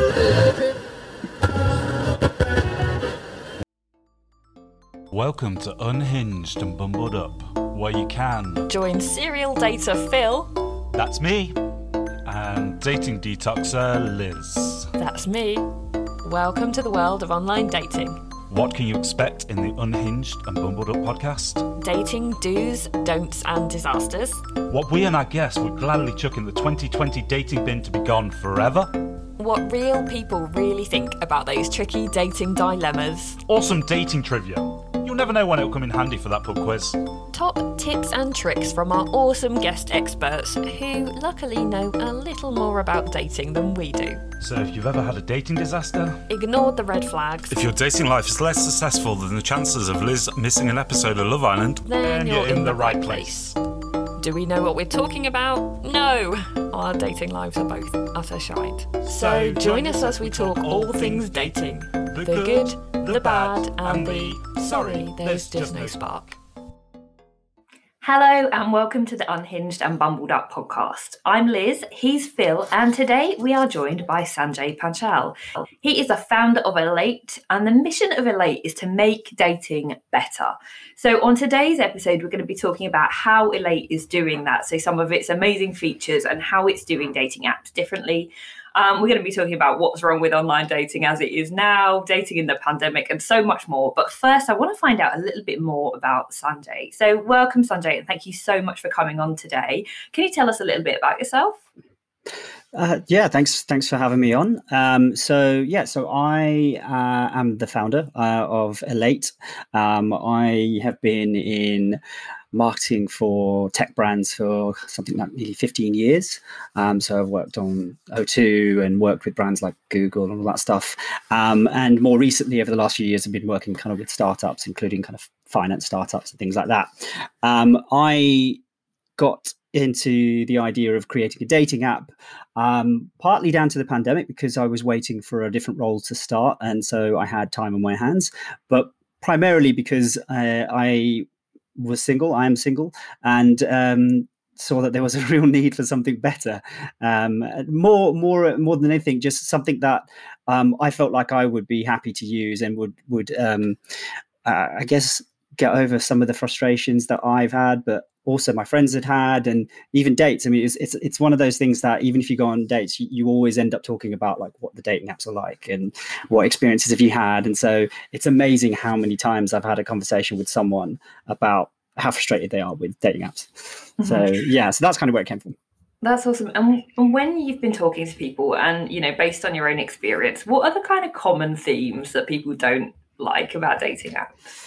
Welcome to Unhinged and Bumbled Up, where you can join serial dater Phil. That's me. And dating detoxer Liz. That's me. Welcome to the world of online dating. What can you expect in the Unhinged and Bumbled Up podcast? Dating do's, don'ts and disasters. What we and our guests would gladly chuck in the 2020 dating bin to be gone forever. What real people really think about those tricky dating dilemmas. Awesome dating trivia. You'll never know when it'll come in handy for that pub quiz. Top tips and tricks from our awesome guest experts who luckily know a little more about dating than we do. So if you've ever had a dating disaster, ignore the red flags. If your dating life is less successful than the chances of Liz missing an episode of Love Island, then you're in the right place. Do we know what we're talking about? No! Our dating lives are both utter shite. So join us as we talk all things dating. The good, the bad, and the sorry, there's just no spark. Hello and welcome to the Unhinged and Bumbled Up podcast. I'm Liz, he's Phil, and today we are joined by Sanjay Panchal. He is the founder of Elate, and the mission of Elate is to make dating better. So on today's episode, we're going to be talking about how Elate is doing that, so some of its amazing features and how it's doing dating apps differently. We're going to be talking about what's wrong with online dating as it is now, dating in the pandemic, and so much more. But first, I want to find out a little bit more about Sanjay. So welcome, Sanjay, and thank you so much for coming on today. Can you tell us a little bit about yourself? Thanks for having me on. So I am the founder of Elate. I have been in marketing for tech brands for something like nearly 15 years. So I've worked on O2 and worked with brands like Google and all that stuff. And more recently, over the last few years, I've been working kind of with startups, including kind of finance startups and things like that. I got into the idea of creating a dating app, partly down to the pandemic because I was waiting for a different role to start. And so I had time on my hands, but primarily because I was single, I am single, and saw that there was a real need for something better. More than anything, just something that I felt like I would be happy to use and would I guess get over some of the frustrations that I've had, but also my friends had, and even dates. I mean, it's one of those things that even if you go on dates, you always end up talking about like what the dating apps are like and what experiences have you had. And so it's amazing how many times I've had a conversation with someone about how frustrated they are with dating apps. Mm-hmm. So that's kind of where it came from. That's awesome. And when you've been talking to people and, you know, based on your own experience, what are the kind of common themes that people don't like about dating apps?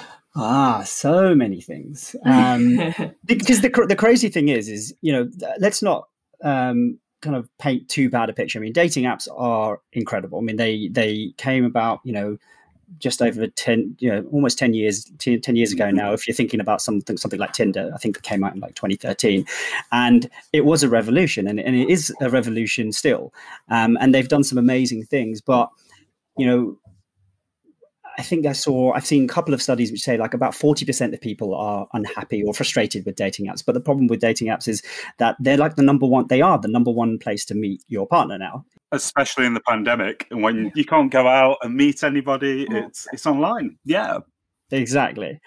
So many things. Because the crazy thing is, you know, let's not kind of paint too bad a picture. I mean, dating apps are incredible. I mean, they came about, you know, just over 10, you know, almost 10 years ago now. If you're thinking about something like Tinder, I think it came out in like 2013, and it was a revolution, and it is a revolution still. And they've done some amazing things, but you know, I think I've seen a couple of studies which say like about 40% of people are unhappy or frustrated with dating apps. But the problem with dating apps is that they're like the number one place to meet your partner now. Especially in the pandemic, and when you can't go out and meet anybody, it's online. Yeah, exactly.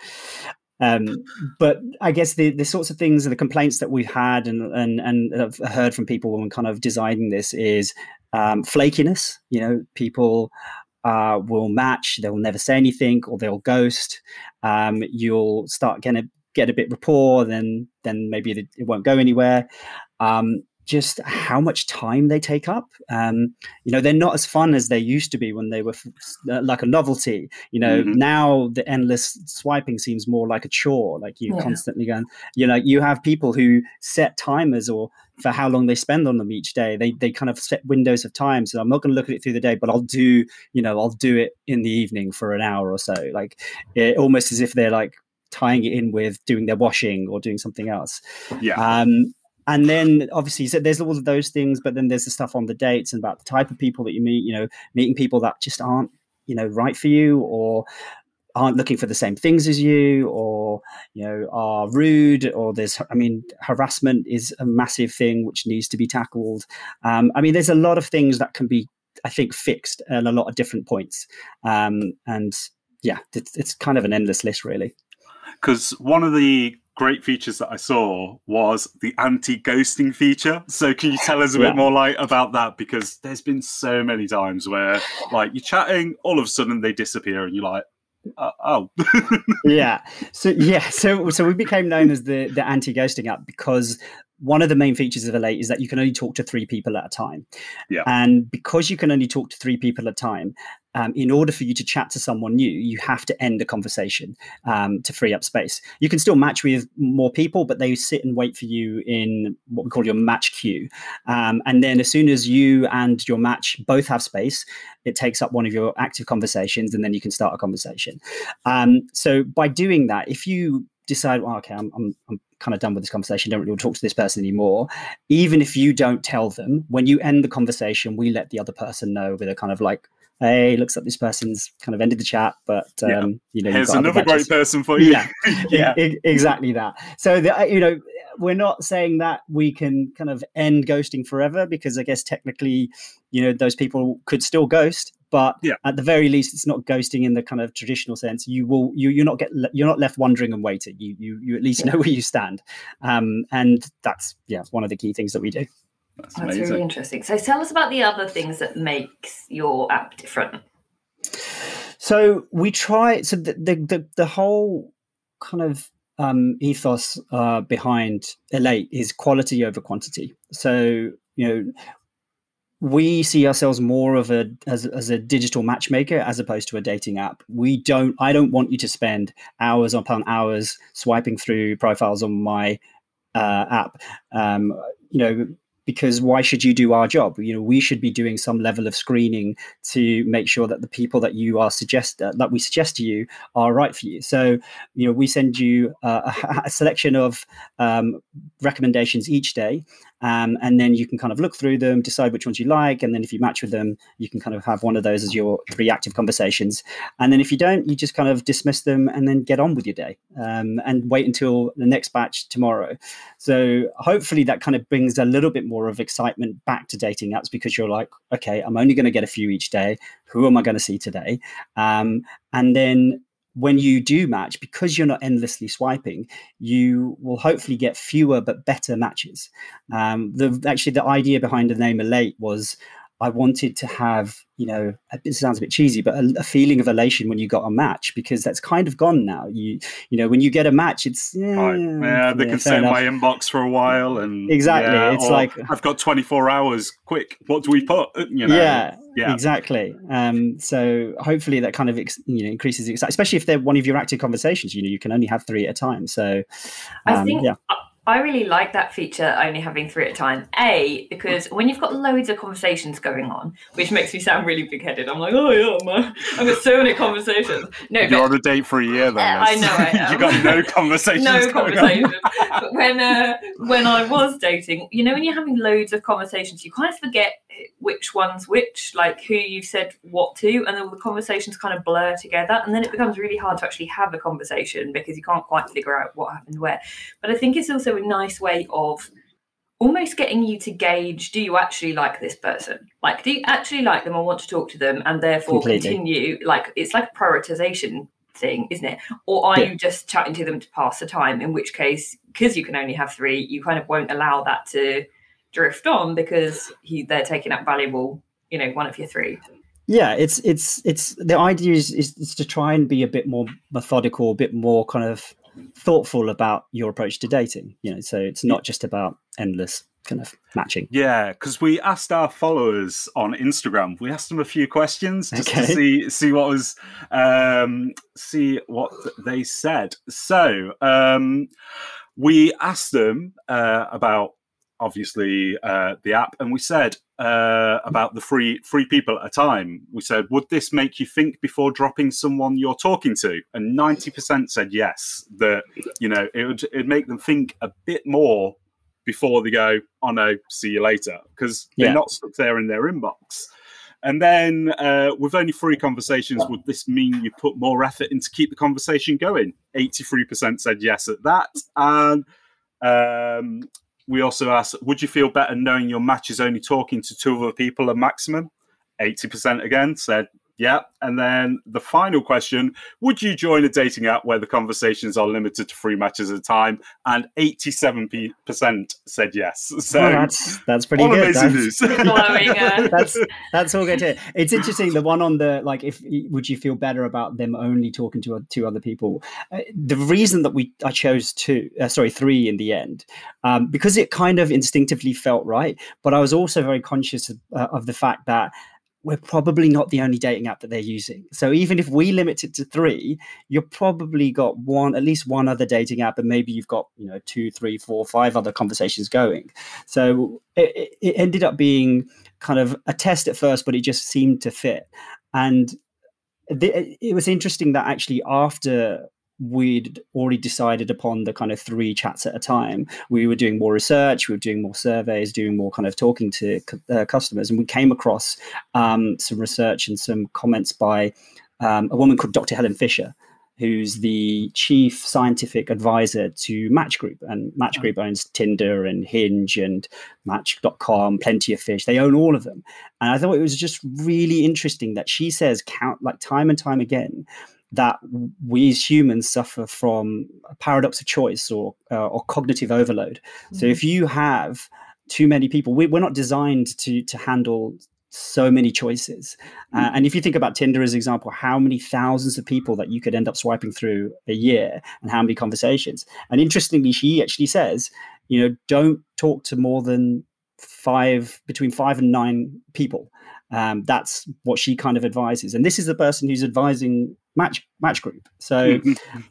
But I guess the sorts of things and the complaints that we've had and have heard from people when kind of designing this is flakiness. You know, people will match, they'll never say anything, or they'll ghost. You'll start going to get a bit rapport, then maybe it won't go anywhere. Just how much time they take up. You know, they're not as fun as they used to be when they were like a novelty. You know, now the endless swiping seems more like a chore. Like you're constantly going, you know, you have people who set timers or for how long they spend on them each day. They kind of set windows of time. So I'm not going to look at it through the day, but I'll do it in the evening for an hour or so. Like almost as if they're like tying it in with doing their washing or doing something else. Yeah. And then obviously so there's all of those things, but then there's the stuff on the dates and about the type of people that you meet, you know, meeting people that just aren't, you know, right for you or aren't looking for the same things as you or, you know, are rude or harassment is a massive thing which needs to be tackled. I mean, there's a lot of things that can be I think, fixed at a lot of different points. And yeah, it's kind of an endless list, really. Because one of the great features that I saw was the anti-ghosting feature. So can you tell us a bit more about that? Because there's been so many times where like you're chatting, all of a sudden they disappear and you're like, oh. So we became known as the anti-ghosting app because one of the main features of Elate is that you can only talk to 3 people at a time. Yeah. And because you can only talk to 3 people at a time, in order for you to chat to someone new, you have to end a conversation to free up space. You can still match with more people, but they sit and wait for you in what we call your match queue. And then as soon as you and your match both have space, it takes up one of your active conversations, and then you can start a conversation. So by doing that, if you decide, well, okay, I'm kind of done with this conversation, don't really want to talk to this person anymore, even if you don't tell them, when you end the conversation, we let the other person know with a kind of like, hey, looks like this person's kind of ended the chat, but here's another great person for you. Exactly that. So we're not saying that we can kind of end ghosting forever, because I guess technically, those people could still ghost, but at the very least, it's not ghosting in the kind of traditional sense. You're not left wondering and waiting. You at least know where you stand, and that's one of the key things that we do. That's really interesting. So tell us about the other things that makes your app different. So we try. So the whole kind of ethos behind Elate is quality over quantity. So we see ourselves more of as a digital matchmaker as opposed to a dating app. I don't want you to spend hours upon hours swiping through profiles on my app. Because why should you do our job? We should be doing some level of screening to make sure that the people that that we suggest to you are right for you. So, we send you a selection of recommendations each day, and then you can kind of look through them, decide which ones you like, and then if you match with them, you can kind of have one of those as your 3 active conversations. And then if you don't, you just kind of dismiss them and then get on with your day, and wait until the next batch tomorrow. So hopefully that kind of brings a little bit more of excitement back to dating apps, because you're like, okay, I'm only going to get a few each day. Who am I going to see today? And then when you do match, because you're not endlessly swiping, you will hopefully get fewer but better matches. The idea behind the name Elate was, I wanted to have, it sounds a bit cheesy, but a feeling of elation when you got a match, because that's kind of gone now. When you get a match, it's they can sit in my inbox for a while, and exactly, it's like I've got 24 hours. Quick, what do we put? Yeah, exactly. So hopefully that kind of increases the excitement, especially if they're one of your active conversations. You can only have 3 at a time. So I think. I really like that feature, only having 3 at a time. Because when you've got loads of conversations going on, which makes me sound really big-headed, I'm like, oh yeah, I've got so many conversations. No, you're on a date for a year, then. I know I am. You got no conversations. But when I was dating, when you're having loads of conversations, you kind of forget which one's which, like who you've said what to, and all the conversations kind of blur together, and then it becomes really hard to actually have a conversation because you can't quite figure out what happened where. But I think it's also a nice way of almost getting you to gauge, do you actually like this person? Like, do you actually like them or want to talk to them, and therefore continue? Like, it's like a prioritization thing, isn't it? Or are you just chatting to them to pass the time, in which case, because you can only have 3, you kind of won't allow that to drift on because they're taking up valuable, one of your 3. Yeah, it's the idea is to try and be a bit more methodical, a bit more kind of thoughtful about your approach to dating. So it's not just about endless kind of matching. Yeah, because we asked our followers on Instagram, we asked them a few questions just to see what was see what they said. So we asked them about obviously the app, and we said about the free people at a time. We said, would this make you think before dropping someone you're talking to? And 90% said yes, that it'd make them think a bit more before they go, oh no, see you later, because they're not stuck there in their inbox. And then with only 3 conversations, would this mean you put more effort in to keep the conversation going? 83% said yes at that. And we also asked, would you feel better knowing your match is only talking to 2 other people a maximum? 80% again said yeah. And then the final question, would you join a dating app where the conversations are limited to 3 matches at a time? And 87% said yes. So that's pretty good. Amazing news. That's all good to hear. It's interesting. The one on the, like, if would you feel better about them only talking to 2 other people? The reason that I chose 3 in the end, because it kind of instinctively felt right. But I was also very conscious of the fact that we're probably not the only dating app that they're using. So even if we limit it to 3, you've probably got at least one other dating app, and maybe you've got 2, 3, 4, 5 other conversations going. So it ended up being kind of a test at first, but it just seemed to fit. And it was interesting that actually after we'd already decided upon the kind of 3 chats at a time, we were doing more research, we were doing more surveys, doing more kind of talking to customers, and we came across some research and some comments by a woman called Dr. Helen Fisher, who's the chief scientific advisor to Match Group. And Match Group owns Tinder and Hinge and Match.com, Plenty of Fish. They own all of them. And I thought it was just really interesting that she says time and time again that we as humans suffer from a paradox of choice or cognitive overload. Mm-hmm. So if you have too many people, we're not designed to handle so many choices. And if you think about Tinder as an example, how many thousands of people that you could end up swiping through a year and how many conversations. And interestingly, she actually says, don't talk to more than between 5 and 9 people. That's what she kind of advises. And this is the person who's advising Match Group. So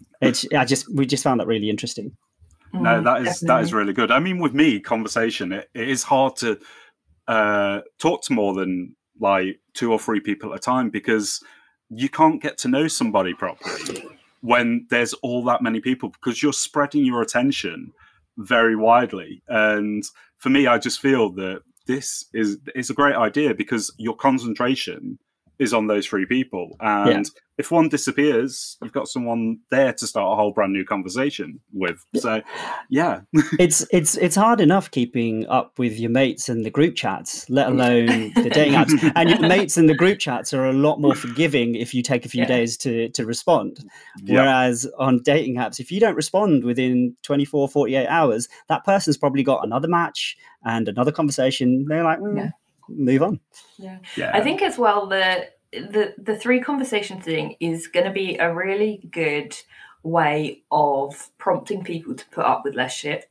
we just found that really interesting. No, that is really good. I mean, with me, conversation, it is hard to talk to more than like 2 or 3 people at a time, because you can't get to know somebody properly when there's all that many people, because you're spreading your attention very widely. And for me, I just feel that this is a great idea because your concentration is on those 3 people. And if one disappears, you've got someone there to start a whole brand new conversation with. So, yeah. it's hard enough keeping up with your mates and the group chats, let alone the dating apps. And your mates and the group chats are a lot more forgiving if you take a few days to respond. Whereas on dating apps, if you don't respond within 24, 48 hours, that person's probably got another match and another conversation. They're like, move on. Yeah. I think as well the 3 conversation thing is going to be a really good way of prompting people to put up with less shit.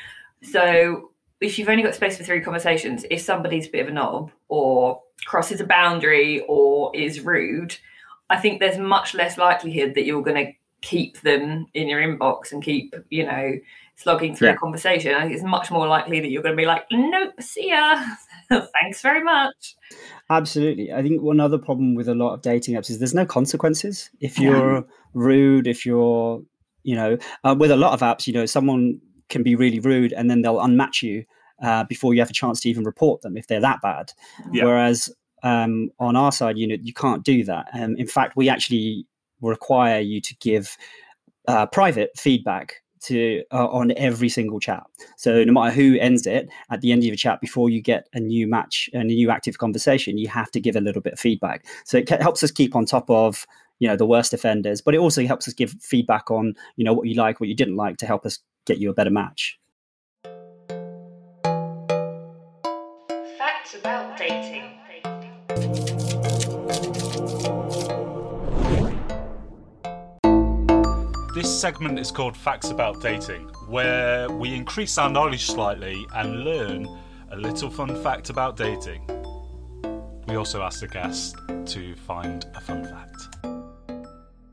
So if you've only got space for 3 conversations, if somebody's a bit of a knob or crosses a boundary or is rude, I think there's much less likelihood that you're going to keep them in your inbox and keep slogging through a conversation. I think it's much more likely that you're going to be like, nope, see ya. Thanks very much. Absolutely. I think one other problem with a lot of dating apps is there's no consequences. If you're rude, if you're, with a lot of apps, someone can be really rude and then they'll unmatch you before you have a chance to even report them if they're that bad. Yeah. Whereas on our side, you can't do that. In fact, we actually require you to give private feedback on every single chat. So no matter who ends it, at the end of your chat, before you get a new match and a new active conversation, you have to give a little bit of feedback. So it helps us keep on top of the worst offenders, but it also helps us give feedback on what you like, what you didn't like, to help us get you a better match. Facts about dating. This segment is called Facts About Dating, where we increase our knowledge slightly and learn a little fun fact about dating. We also ask the guest to find a fun fact.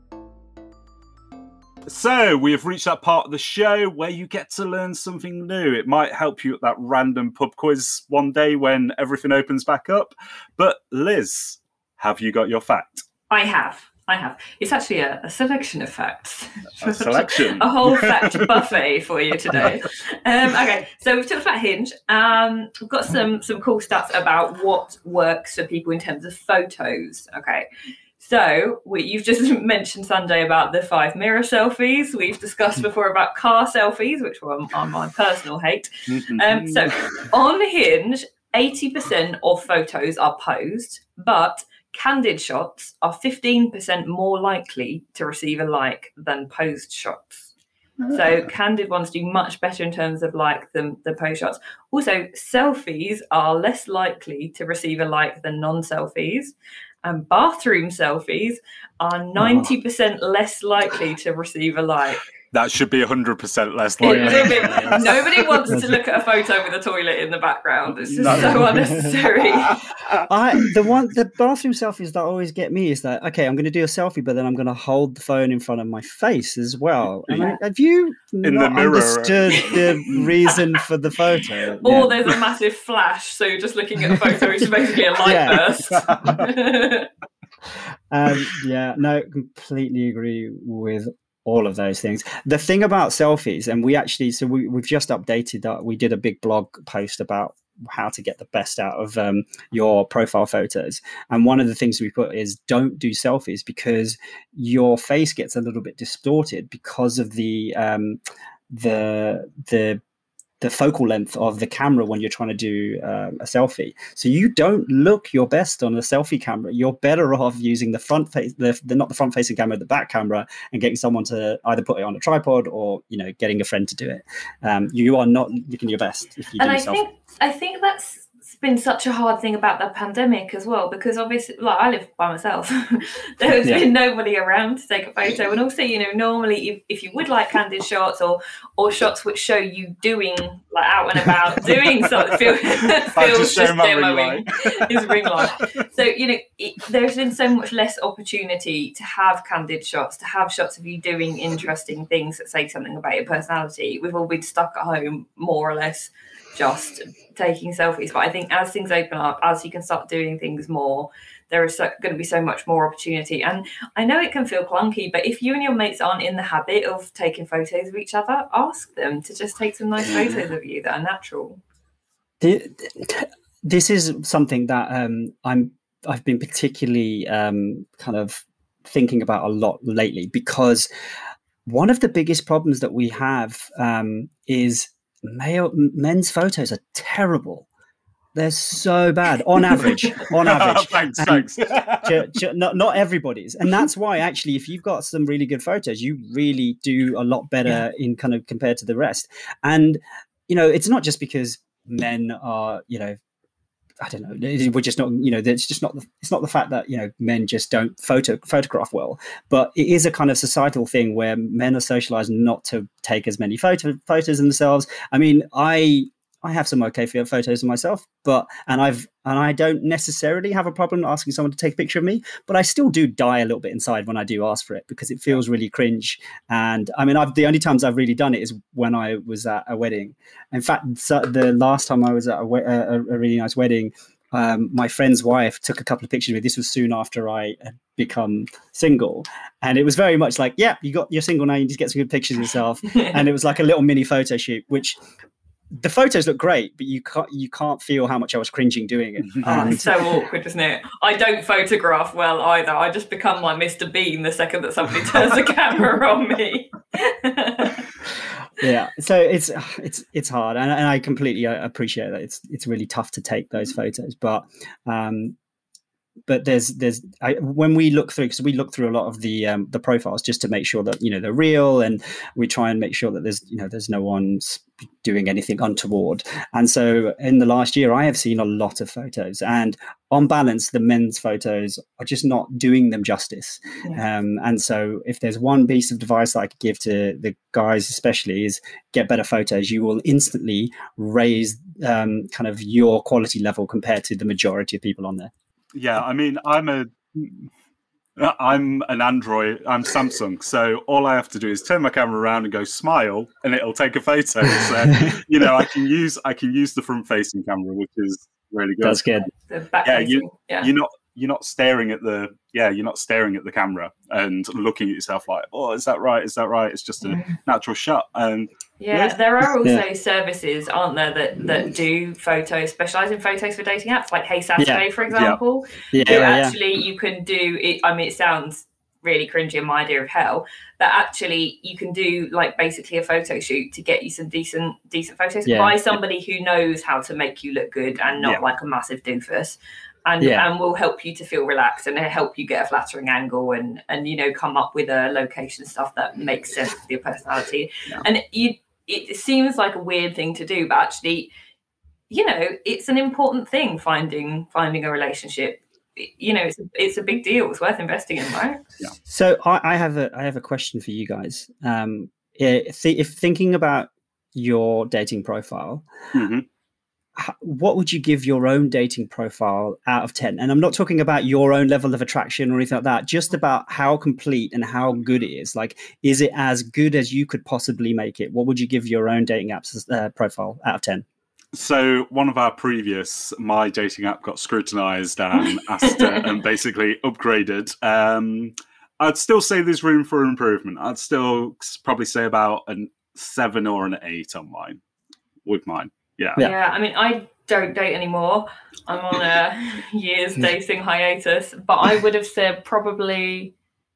So, we have reached that part of the show where you get to learn something new. It might help you at that random pub quiz one day when everything opens back up. But Liz, have you got your fact? I have. It's actually a selection of facts. A selection. A whole fact buffet for you today. Okay, so we've talked about Hinge. We've got some cool stats about what works for people in terms of photos. Okay, so you've just mentioned, Sanjay, about the 5 mirror selfies. We've discussed before about car selfies, which are my personal hate. So on Hinge, 80% of photos are posed, but candid shots are 15% more likely to receive a like than posed shots. So candid ones do much better in terms of like the post shots. Also, selfies are less likely to receive a like than non-selfies. And bathroom selfies are 90% less likely to receive a like. That should be 100% less likely. Nobody wants to look at a photo with a toilet in the background. It's just so unnecessary. The bathroom selfies that always get me is that, okay, I'm going to do a selfie, but then I'm going to hold the phone in front of my face as well. Have you understood the reason for the photo? Or there's a massive flash, so you're just looking at a photo, which is basically a light burst. Completely agree with all of those things. The thing about selfies, and we've just updated that. We did a big blog post about how to get the best out of your profile photos. And one of the things we put is don't do selfies because your face gets a little bit distorted because of the focal length of the camera when you're trying to do a selfie. So you don't look your best on a selfie camera. You're better off using the front face, not the front facing camera, the back camera, and getting someone to either put it on a tripod or getting a friend to do it. You are not looking your best if you do selfie. I think that's been such a hard thing about the pandemic as well, because obviously, like, I live by myself. There has been nobody around to take a photo, and also, normally if you would like candid shots or shots which show you doing like out and about doing something, feels just demoing his ring light. So there's been so much less opportunity to have candid shots, to have shots of you doing interesting things that say something about your personality. We've all been stuck at home more or less just taking selfies. But I think as things open up, as you can start doing things more, there is going to be so much more opportunity. And I know it can feel clunky, but if you and your mates aren't in the habit of taking photos of each other, ask them to just take some nice photos of you that are natural. This is something that I've been particularly kind of thinking about a lot lately, because one of the biggest problems that we have is men's photos are terrible. They're so bad on average. Thanks. Not everybody's, and that's why actually, if you've got some really good photos, you really do a lot better in kind of compared to the rest. And it's not just because men are I don't know. We're just not, it's not the fact that, men just don't photograph well, but it is a kind of societal thing where men are socialized not to take as many photos of themselves. I mean, I have some okay photos of myself, and I don't necessarily have a problem asking someone to take a picture of me, but I still do die a little bit inside when I do ask for it because it feels really cringe. And I mean, the only times I've really done it is when I was at a wedding. In fact, the last time I was at a really nice wedding, my friend's wife took a couple of pictures of me. This was soon after I had become single, and it was very much like, you're single now, you just get some good pictures of yourself. And it was like a little mini photo shoot, which the photos look great, but you can't feel how much I was cringing doing it. It's so awkward, isn't it? I don't photograph well either. I just become like Mr. Bean the second that somebody turns the camera on me. Yeah, so it's hard, and I completely appreciate that. It's really tough to take those photos, but when we look through, because we look through a lot of the profiles just to make sure that they're real, and we try and make sure that there's no one's doing anything untoward. And so in the last year, I have seen a lot of photos, and on balance, the men's photos are just not doing them justice. And so if there's one piece of advice that I could give to the guys especially is get better photos. You will instantly raise kind of your quality level compared to the majority of people on there. Yeah, I mean, I'm an Android, I'm Samsung, so all I have to do is turn my camera around and go smile, and it'll take a photo. So I can use the front facing camera, which is really good. That's good. The back facing, you're not staring at the camera and looking at yourself like, oh, is that right? It's just a natural shot. And there are also services, aren't there, that do photos, specialize in photos for dating apps, like Hey Saturday, for example. Actually, you can do it. I mean, it sounds really cringy and my idea of hell, that actually you can do like basically a photo shoot to get you some decent photos by somebody who knows how to make you look good and not like a massive doofus. And will help you to feel relaxed and help you get a flattering angle and come up with a location stuff that makes sense with your personality. And it seems like a weird thing to do, but actually, it's an important thing, finding a relationship. It's a big deal. It's worth investing in, right? Yeah. So I have a question for you guys. If thinking about your dating profile, what would you give your own dating profile out of 10? And I'm not talking about your own level of attraction or anything like that, just about how complete and how good it is. Like, is it as good as you could possibly make it? What would you give your own dating app's profile out of 10? So one of our my dating app got scrutinized and asked and basically upgraded. I'd still say there's room for improvement. I'd still probably say about a 7 or an 8 on mine. With mine. Yeah. I mean, I don't date anymore. I'm on a year's dating hiatus, but I would have said probably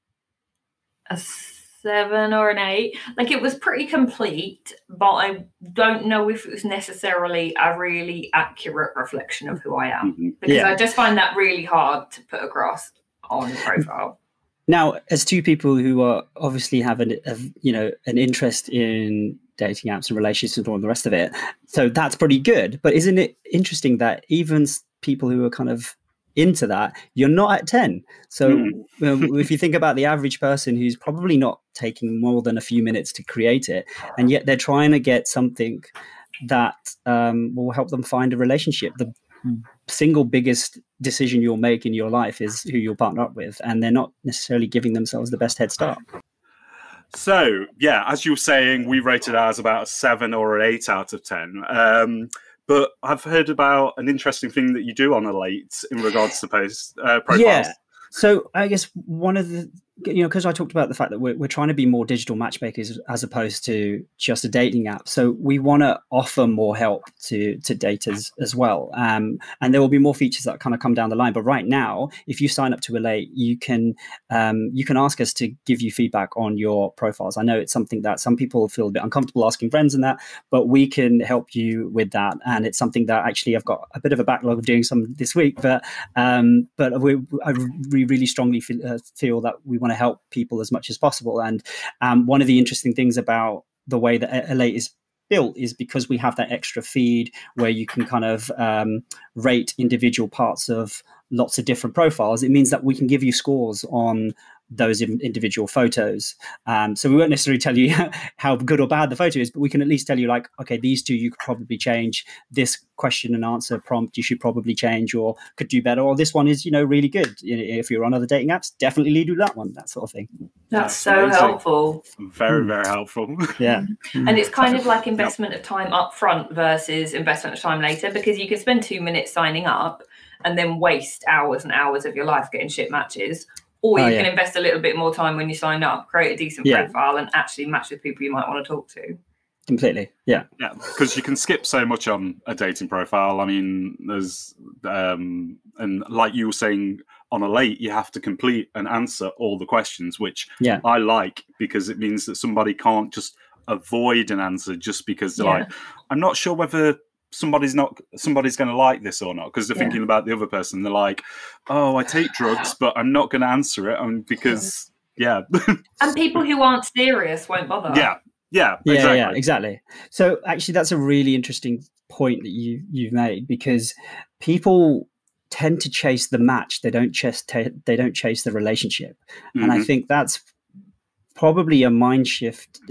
a 7 or an 8. Like, it was pretty complete, but I don't know if it was necessarily a really accurate reflection of who I am, because I just find that really hard to put across on the profile. Now, as two people who are obviously have an interest in dating apps and relationships and all the rest of it, so that's pretty good. But isn't it interesting that even people who are kind of into that, you're not at 10? So if you think about the average person who's probably not taking more than a few minutes to create it, and yet they're trying to get something that will help them find a relationship. The single biggest decision you'll make in your life is who you'll partner up with, and they're not necessarily giving themselves the best head start. So, as you were saying, we rated ours about a 7 or an 8 out of 10. But I've heard about an interesting thing that you do on Elate in regards to profiles. Yeah. So I guess one of the, because I talked about the fact that we're trying to be more digital matchmakers as opposed to just a dating app. So we want to offer more help to daters as well. And there will be more features that kind of come down the line. But right now, if you sign up to Elate, you can ask us to give you feedback on your profiles. I know it's something that some people feel a bit uncomfortable asking friends and that, but we can help you with that. And it's something that actually I've got a bit of a backlog of doing some this week. But I really strongly feel that we want to help people as much as possible. And one of the interesting things about the way that Elate is built is because we have that extra feed where you can kind of rate individual parts of lots of different profiles. It means that we can give you scores on those individual photos. So we won't necessarily tell you how good or bad the photo is, but we can at least tell you, like, okay, these two you could probably change. This question and answer prompt you should probably change or could do better. Or this one is, really good. If you're on other dating apps, definitely do that one, that sort of thing. That's so helpful. Very, very helpful. Yeah. And it's kind of like investment of time up front versus investment of time later, because you can spend 2 minutes signing up and then waste hours and hours of your life getting shit matches. Or you can invest a little bit more time when you sign up, create a decent profile, and actually match with people you might want to talk to. Completely, yeah, because you can skip so much on a dating profile. I mean, there's and like you were saying on Elate, you have to complete and answer all the questions, which I like, because it means that somebody can't just avoid an answer just because they're like, I'm not sure whether somebody's going to like this or not, because they're thinking about the other person. They're like, oh, I take drugs, but I'm not going to answer it because and people who aren't serious won't bother. Exactly. So actually that's a really interesting point that you've made, because people tend to chase the match, they don't chase the relationship. And I think that's probably a mind shift.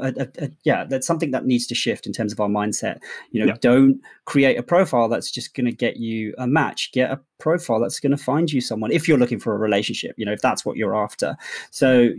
That's something that needs to shift in terms of our mindset. Don't create a profile that's just going to get you a match. Get a profile that's going to find you someone if you're looking for a relationship, if that's what you're after. So,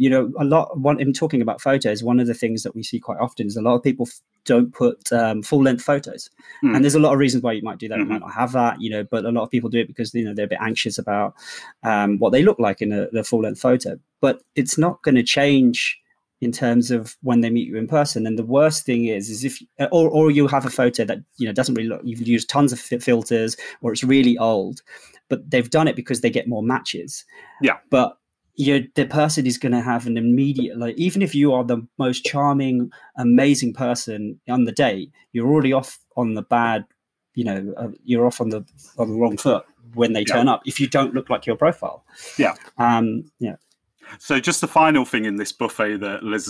in talking about photos, one of the things that we see quite often is a lot of people don't put full length photos. And there's a lot of reasons why you might do that. You might not have that, but a lot of people do it because, they're a bit anxious about what they look like in the full length photo. But it's not going to change in terms of when they meet you in person. And the worst thing is if, or you have a photo that, doesn't really look, you've used tons of filters, or it's really old, but they've done it because they get more matches. Yeah. But the person is going to have an immediate, like, even if you are the most charming, amazing person on the date, you're already off on the bad, you're off on the wrong foot when they turn up if you don't look like your profile. Yeah. Yeah. So just the final thing in this buffet that Liz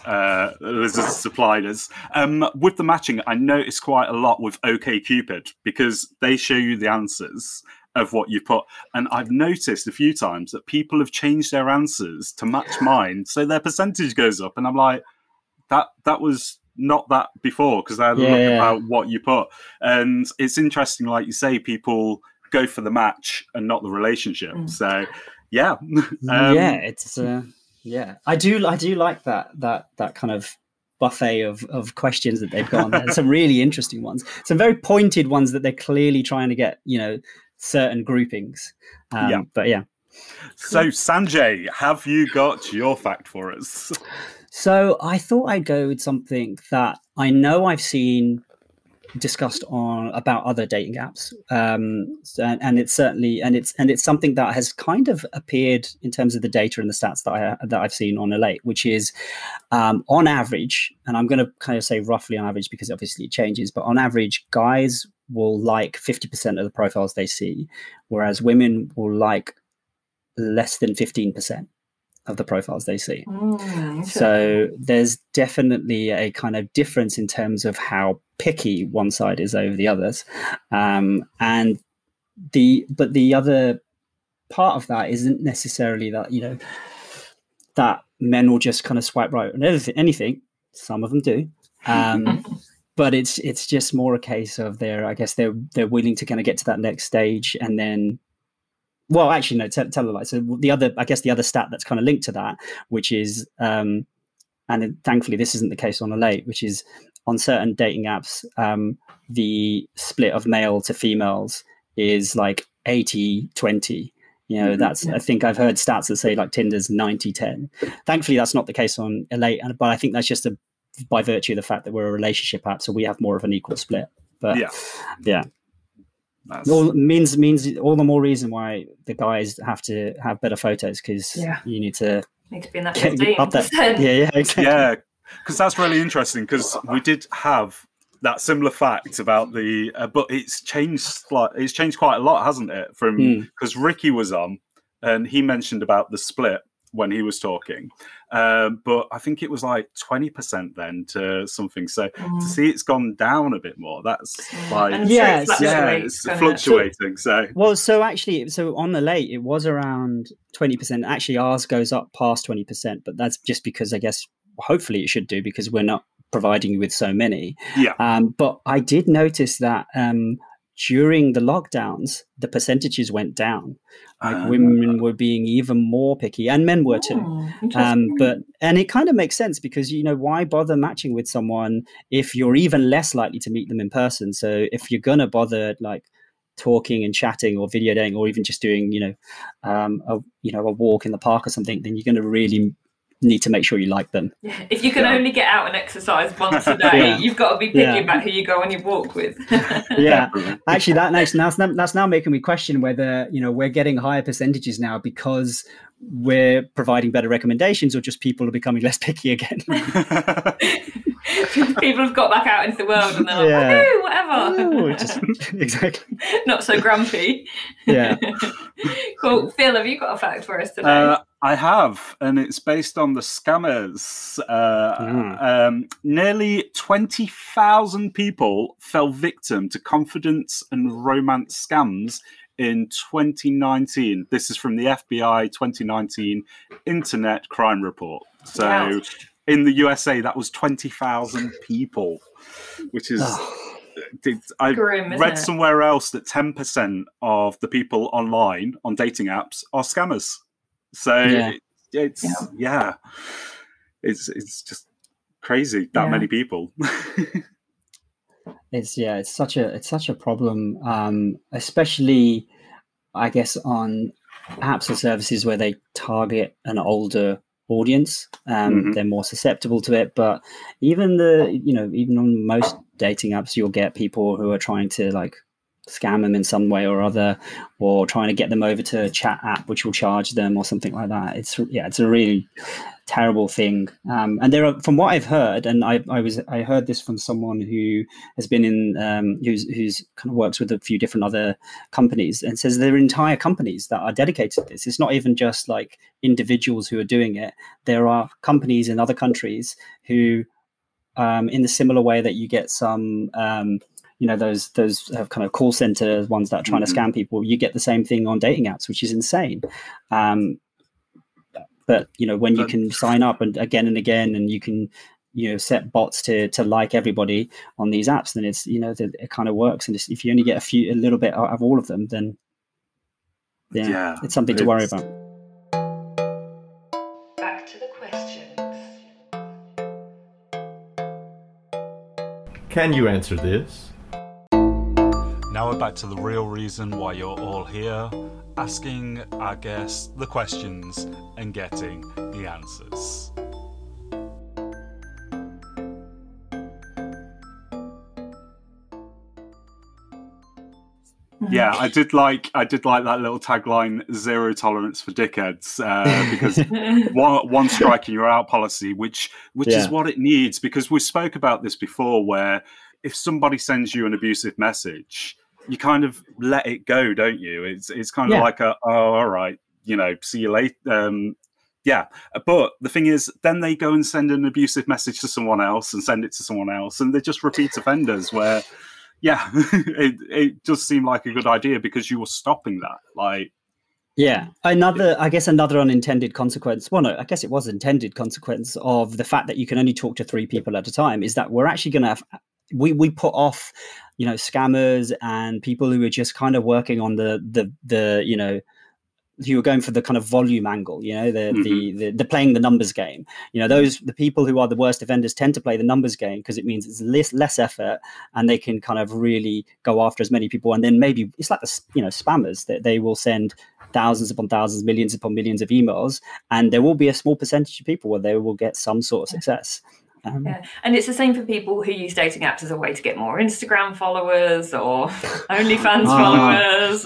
has supplied us, with the matching, I noticed quite a lot with OkCupid, because they show you the answers of what you put. And I've noticed a few times that people have changed their answers to match mine, so their percentage goes up. And I'm like, that was not that before, because I had a look about what you put. And it's interesting, like you say, people go for the match and not the relationship. So yeah. It's I do like that kind of buffet of questions that they've got. There's some really interesting ones, some very pointed ones that they're clearly trying to get, certain groupings. But yeah. So Sanjay, have you got your fact for us? So I thought I'd go with something that I know I've seen discussed about other dating apps, and it's certainly it's something that has kind of appeared in terms of the data and the stats that I've seen on Elate, which is on average, and I'm going to kind of say roughly on average because obviously it changes, but on average, guys will like 50% of the profiles they see, whereas women will like less than 15% of the profiles they see. So there's definitely a kind of difference in terms of how picky one side is over the others, but the other part of that isn't necessarily that that men will just kind of swipe right on anything. Some of them do, but it's just more a case of they're willing to kind of get to that next stage, and then. Well, actually, no. Tell a lie. So the other stat that's kind of linked to that, which is, and thankfully this isn't the case on Elate, which is on certain dating apps, the split of male to females is like 80-20. That's I think I've heard stats that say like Tinder's 90-10. Thankfully, that's not the case on Elate, but I think that's just by virtue of the fact that we're a relationship app, so we have more of an equal split. But yeah. All means all the more reason why the guys have to have better photos, because you need to be in that 15%. Yeah, exactly. Yeah, because that's really interesting, because we did have that similar fact about the, but it's changed quite a lot, hasn't it? From because Ricky was on and he mentioned about the split when he was talking, but I think it was like 20% then to something. So to see it's gone down a bit more, that's like it's fluctuating. So on Elate it was around 20%. Actually, ours goes up past 20%, but that's just because I guess hopefully it should do, because we're not providing you with so many. But I did notice that during the lockdowns, the percentages went down. Like women were being even more picky, and men were too. And it kind of makes sense, because why bother matching with someone if you're even less likely to meet them in person? So if you're gonna bother like talking and chatting or video dating, or even just doing a walk in the park or something, then you're going to really need to make sure you like them. If you can only get out and exercise once a day, you've got to be picky about who you go on your walk with. Actually, that's now making me question whether we're getting higher percentages now because we're providing better recommendations, or just people are becoming less picky again. People have got back out into the world and they're like, "Woohoo, whatever." Exactly. Not so grumpy. Yeah. Cool. Phil, have you got a fact for us today? I have, and it's based on the scammers. Nearly 20,000 people fell victim to confidence and romance scams in 2019. This is from the FBI 2019 Internet Crime Report. So in the USA, that was 20,000 people, which is... I read somewhere else that 10% of the people online on dating apps are scammers. So it's just crazy that many people. It's such a problem, especially I guess on apps or services where they target an older audience. They're more susceptible to it. But even on most dating apps, you'll get people who are trying to like scam them in some way or other, or trying to get them over to a chat app which will charge them or something like that. It's a really terrible thing. And there are, from what I've heard, and I heard this from someone who has been in who's kind of works with a few different other companies, and says there are entire companies that are dedicated to this. It's not even just like individuals who are doing it. There are companies in other countries who, in the similar way that you get some those kind of call center ones that are trying to scam people, you get the same thing on dating apps, which is insane. But when you can sign up and again, and you can set bots to like everybody on these apps, then it's it kind of works. And if you only get a little bit out of all of them, then it's something to worry about. Back to the questions. Can you answer this? Now we're back to the real reason why you're all here, asking our guests the questions and getting the answers. Yeah, I did like that little tagline, "Zero tolerance for dickheads," because one strike and you're out policy, which is what it needs. Because we spoke about this before, where if somebody sends you an abusive message, you kind of let it go, don't you? It's kind of like all right, see you later. But the thing is, then they go and send an abusive message to someone else and send it to someone else, and they're just repeat offenders where. Yeah, it does seem like a good idea because you were stopping that. Another unintended consequence. Well, no, I guess it was intended consequence of the fact that you can only talk to 3 people at a time. Is that we're actually going to have we put off, scammers and people who are just kind of working on the who are going for the kind of volume angle, the playing the numbers game. The people who are the worst offenders tend to play the numbers game because it means it's less effort and they can kind of really go after as many people. And then maybe it's like the spammers that they will send thousands upon thousands, millions upon millions of emails, and there will be a small percentage of people where they will get some sort of success. And it's the same for people who use dating apps as a way to get more Instagram followers or OnlyFans followers,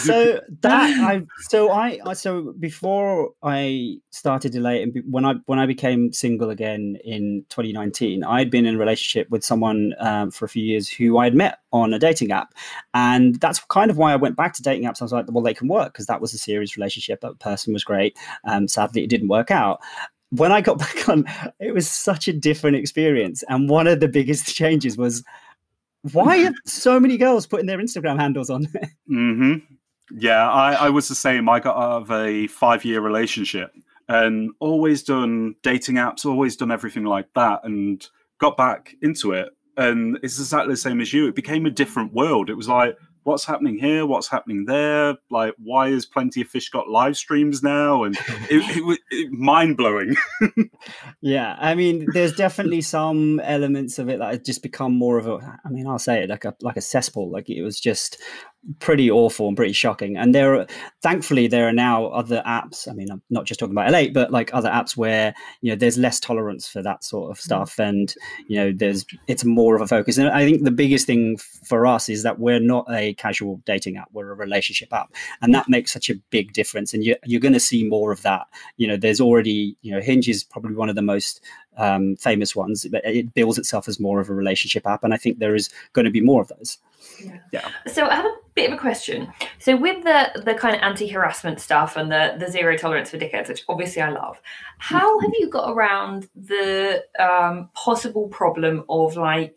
or so before I started Elate, and when I became single again in 2019, I'd been in a relationship with someone for a few years who I'd met on a dating app, and that's kind of why I went back to dating apps. I was like, well, they can work because that was a serious relationship. That person was great. Sadly, it didn't work out. When I got back on, it was such a different experience. And one of the biggest changes was, why are so many girls putting their Instagram handles on there? Mm-hmm. Yeah, I was the same. I got out of a 5-year relationship and always done dating apps, always done everything like that, and got back into it. And it's exactly the same as you. It became a different world. It was like, what's happening here? What's happening there? Like, why has Plenty of Fish got live streams now? And it was mind-blowing. Yeah, I mean, there's definitely some elements of it that have just become more of I'll say it, like a cesspool. Like, it was just pretty awful and pretty shocking. And thankfully there are now other apps. I mean, I'm not just talking about Elate, but like other apps where there's less tolerance for that sort of stuff, and it's more of a focus. And I think the biggest thing for us is that we're not a casual dating app, we're a relationship app, and that makes such a big difference. And you're going to see more of that. There's already Hinge is probably one of the most famous ones, but it bills itself as more of a relationship app, and I think there is going to be more of those. Yeah. So I have a bit of a question. So with the kind of anti-harassment stuff and the zero tolerance for dickheads, which obviously I love, how have you got around the possible problem of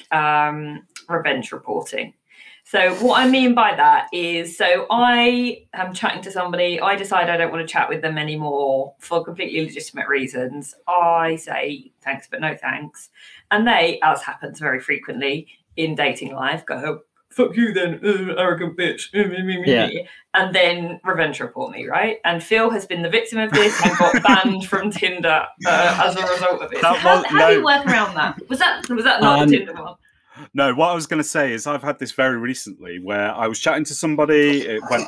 revenge reporting? So what I mean by that is, so I am chatting to somebody, I decide I don't want to chat with them anymore for completely legitimate reasons. I say thanks, but no thanks. And they, as happens very frequently in dating life, go, fuck you then, arrogant bitch. Yeah. And then revenge report me, right? And Phil has been the victim of this and got banned from Tinder as a result of it. So how do you work around that? Was that not the Tinder one? No, what I was going to say is I've had this very recently where I was chatting to somebody, it went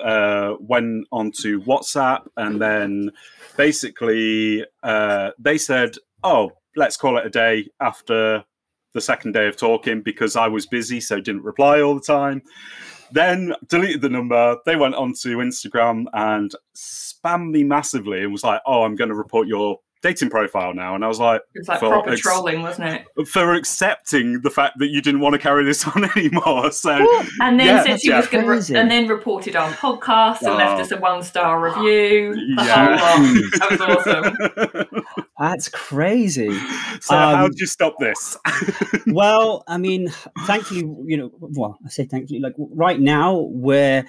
onto WhatsApp, and then basically they said, oh, let's call it a day after the second day of talking, because I was busy, so didn't reply all the time. Then deleted the number. They went onto Instagram and spammed me massively and was like, "Oh, I'm going to report your dating profile now." And I was like, it's like proper trolling, wasn't it? For accepting the fact that you didn't want to carry this on anymore. So, and then said she was going to, and then reported on podcast and left us a 1-star review. That was awesome. That's crazy. So how did you stop this? Well, I mean, thankfully, I say thankfully, like right now we're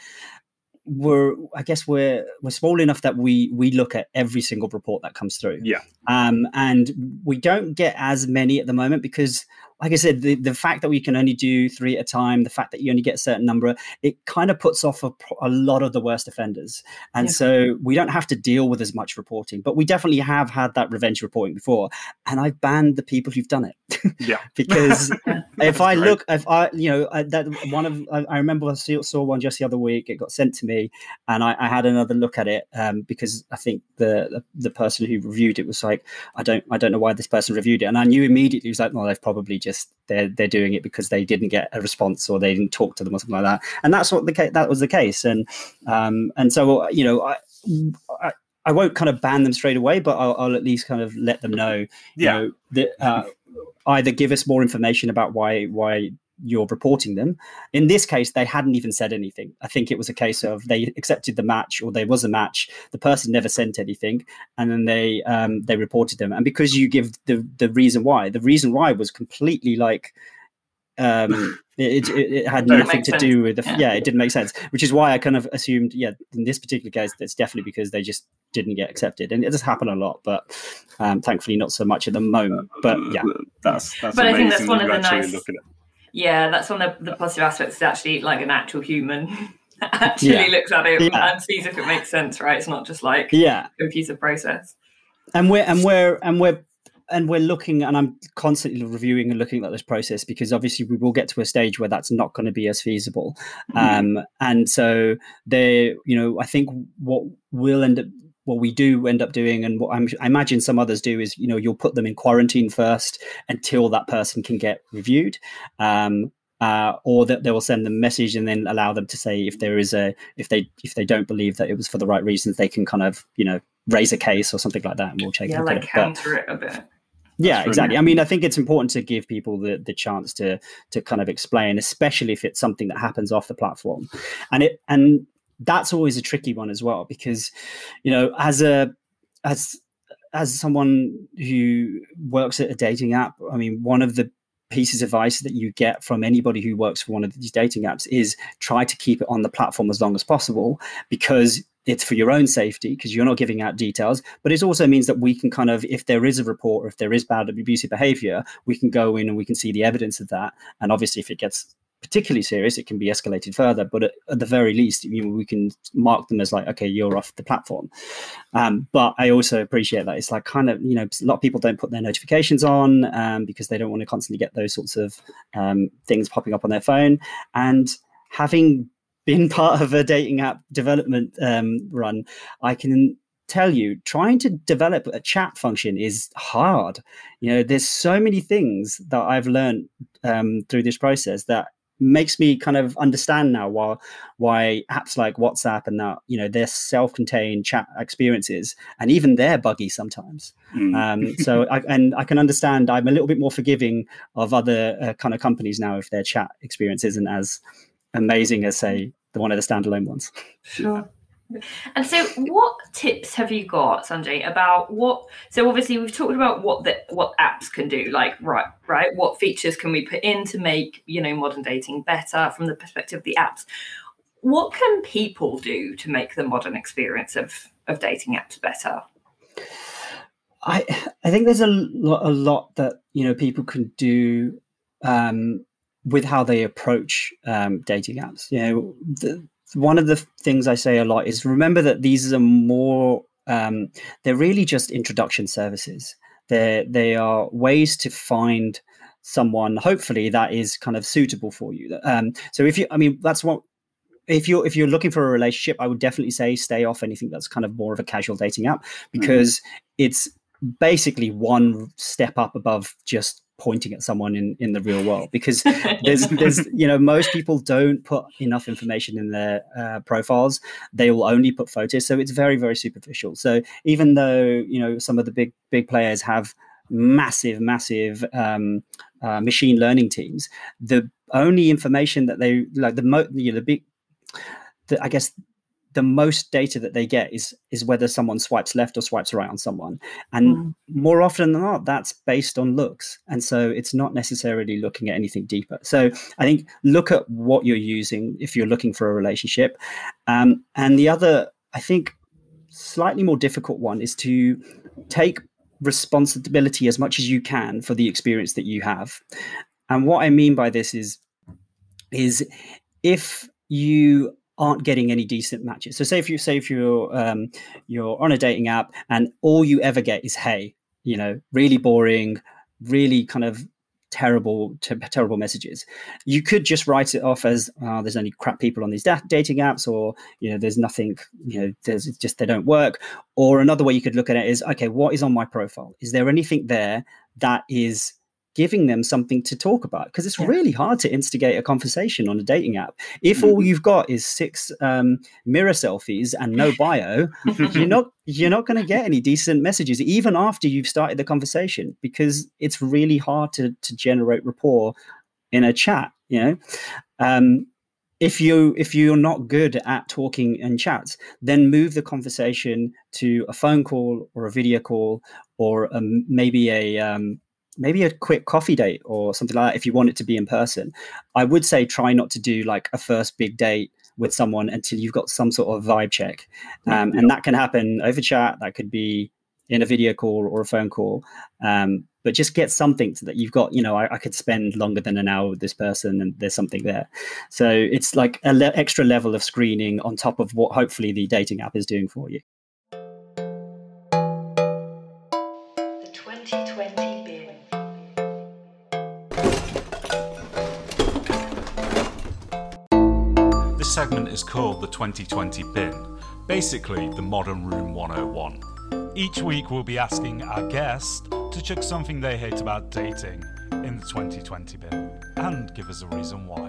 small enough that we look at every single report that comes through. Yeah. And we don't get as many at the moment because, like I said, the fact that we can only do 3 at a time, the fact that you only get a certain number, it kind of puts off a lot of the worst offenders. And so we don't have to deal with as much reporting, but we definitely have had that revenge reporting before. And I've banned the people who've done it. Yeah. Because I remember I saw one just the other week, it got sent to me and I had another look at it because I think the person who reviewed it was like, I don't know why this person reviewed it. And I knew immediately, it was like, well, they've probably just they're doing it because they didn't get a response or they didn't talk to them or something like that. And that's what that was the case. And so I won't kind of ban them straight away, but I'll at least kind of let them know, that either give us more information about why you're reporting them. In this case, they hadn't even said anything. I think it was a case of they accepted the match, or there was a match. The person never sent anything, and then they reported them. And because you give the reason why was completely like it had nothing to do with it didn't make sense. Which is why I kind of assumed, in this particular case, that's definitely because they just didn't get accepted, and it does happen a lot, but thankfully not so much at the moment. But that's but I think that's one of the nice. Yeah, that's one of the positive aspects. Is actually like an actual human actually looks at it and sees if it makes sense, right? It's not just like a piece of process. And we're looking, and I'm constantly reviewing and looking at this process because obviously we will get to a stage where that's not going to be as feasible. And so I think what we do end up doing, and what I imagine some others do, is you'll put them in quarantine first until that person can get reviewed, or that they will send them a message and then allow them to say if they don't believe that it was for the right reasons, they can kind of raise a case or something like that, and we'll take a look at it. Counter it a bit. Yeah, exactly. I mean, I think it's important to give people the chance to kind of explain, especially if it's something that happens off the platform, and that's always a tricky one as well, because as someone who works at a dating app, I mean, one of the pieces of advice that you get from anybody who works for one of these dating apps is try to keep it on the platform as long as possible, because it's for your own safety, because you're not giving out details, but it also means that we can kind of, if there is a report or if there is bad abusive behavior, we can go in and we can see the evidence of that. And obviously if it gets particularly serious, it can be escalated further, but at the very least, we can mark them as like, okay, you're off the platform. But I also appreciate that it's like kind of, a lot of people don't put their notifications on because they don't want to constantly get those sorts of things popping up on their phone. And having been part of a dating app development run, I can tell you, trying to develop a chat function is hard. There's so many things that I've learned through this process that makes me kind of understand now why apps like WhatsApp and that, they're self-contained chat experiences, and even they're buggy sometimes. So I can understand. I'm a little bit more forgiving of other kind of companies now if their chat experience isn't as amazing as, say, one of the standalone ones. Sure. And so what tips have you got, Sanjay, about so obviously we've talked about what apps can do, like, right, what features can we put in to make, modern dating better from the perspective of the apps. What can people do to make the modern experience of dating apps better? I think there's a lot that, people can do with how they approach dating apps. One of the things I say a lot is remember that these are more, they're really just introduction services. They are ways to find someone, hopefully, that is kind of suitable for you. So if you're looking for a relationship, I would definitely say stay off anything that's kind of more of a casual dating app, because it's basically one step up above just pointing at someone in the real world, because there's most people don't put enough information in their profiles. They will only put photos, so it's very, very superficial. So even though some of the big players have massive machine learning teams, the only information that they like, the most data that they get is whether someone swipes left or swipes right on someone. And more often than not, that's based on looks. And so it's not necessarily looking at anything deeper. So I think look at what you're using if you're looking for a relationship. And the other, I think, slightly more difficult one is to take responsibility as much as you can for the experience that you have. And what I mean by this is if you aren't getting any decent matches. So say if you're on a dating app and all you ever get is hey, really boring, really kind of terrible messages. You could just write it off as there's only crap people on these dating apps, or there's nothing, there's just, they don't work. Or another way you could look at it is, okay, what is on my profile? Is there anything there that is giving them something to talk about? Because it's really hard to instigate a conversation on a dating app. If all you've got is 6 mirror selfies and no bio, you're not going to get any decent messages even after you've started the conversation, because it's really hard to generate rapport in a chat. If you're not good at talking in chats, then move the conversation to a phone call or a video call, or maybe a quick coffee date or something like that if you want it to be in person. I would say try not to do like a first big date with someone until you've got some sort of vibe check. And that can happen over chat. That could be in a video call or a phone call. But just get something so that you've got, I could spend longer than an hour with this person and there's something there. So it's like an extra level of screening on top of what hopefully the dating app is doing for you. The 2020 bin. This segment is called the 2020 bin, basically the Modern Room 101. Each week we'll be asking our guest to chuck something they hate about dating in the 2020 bin and give us a reason why.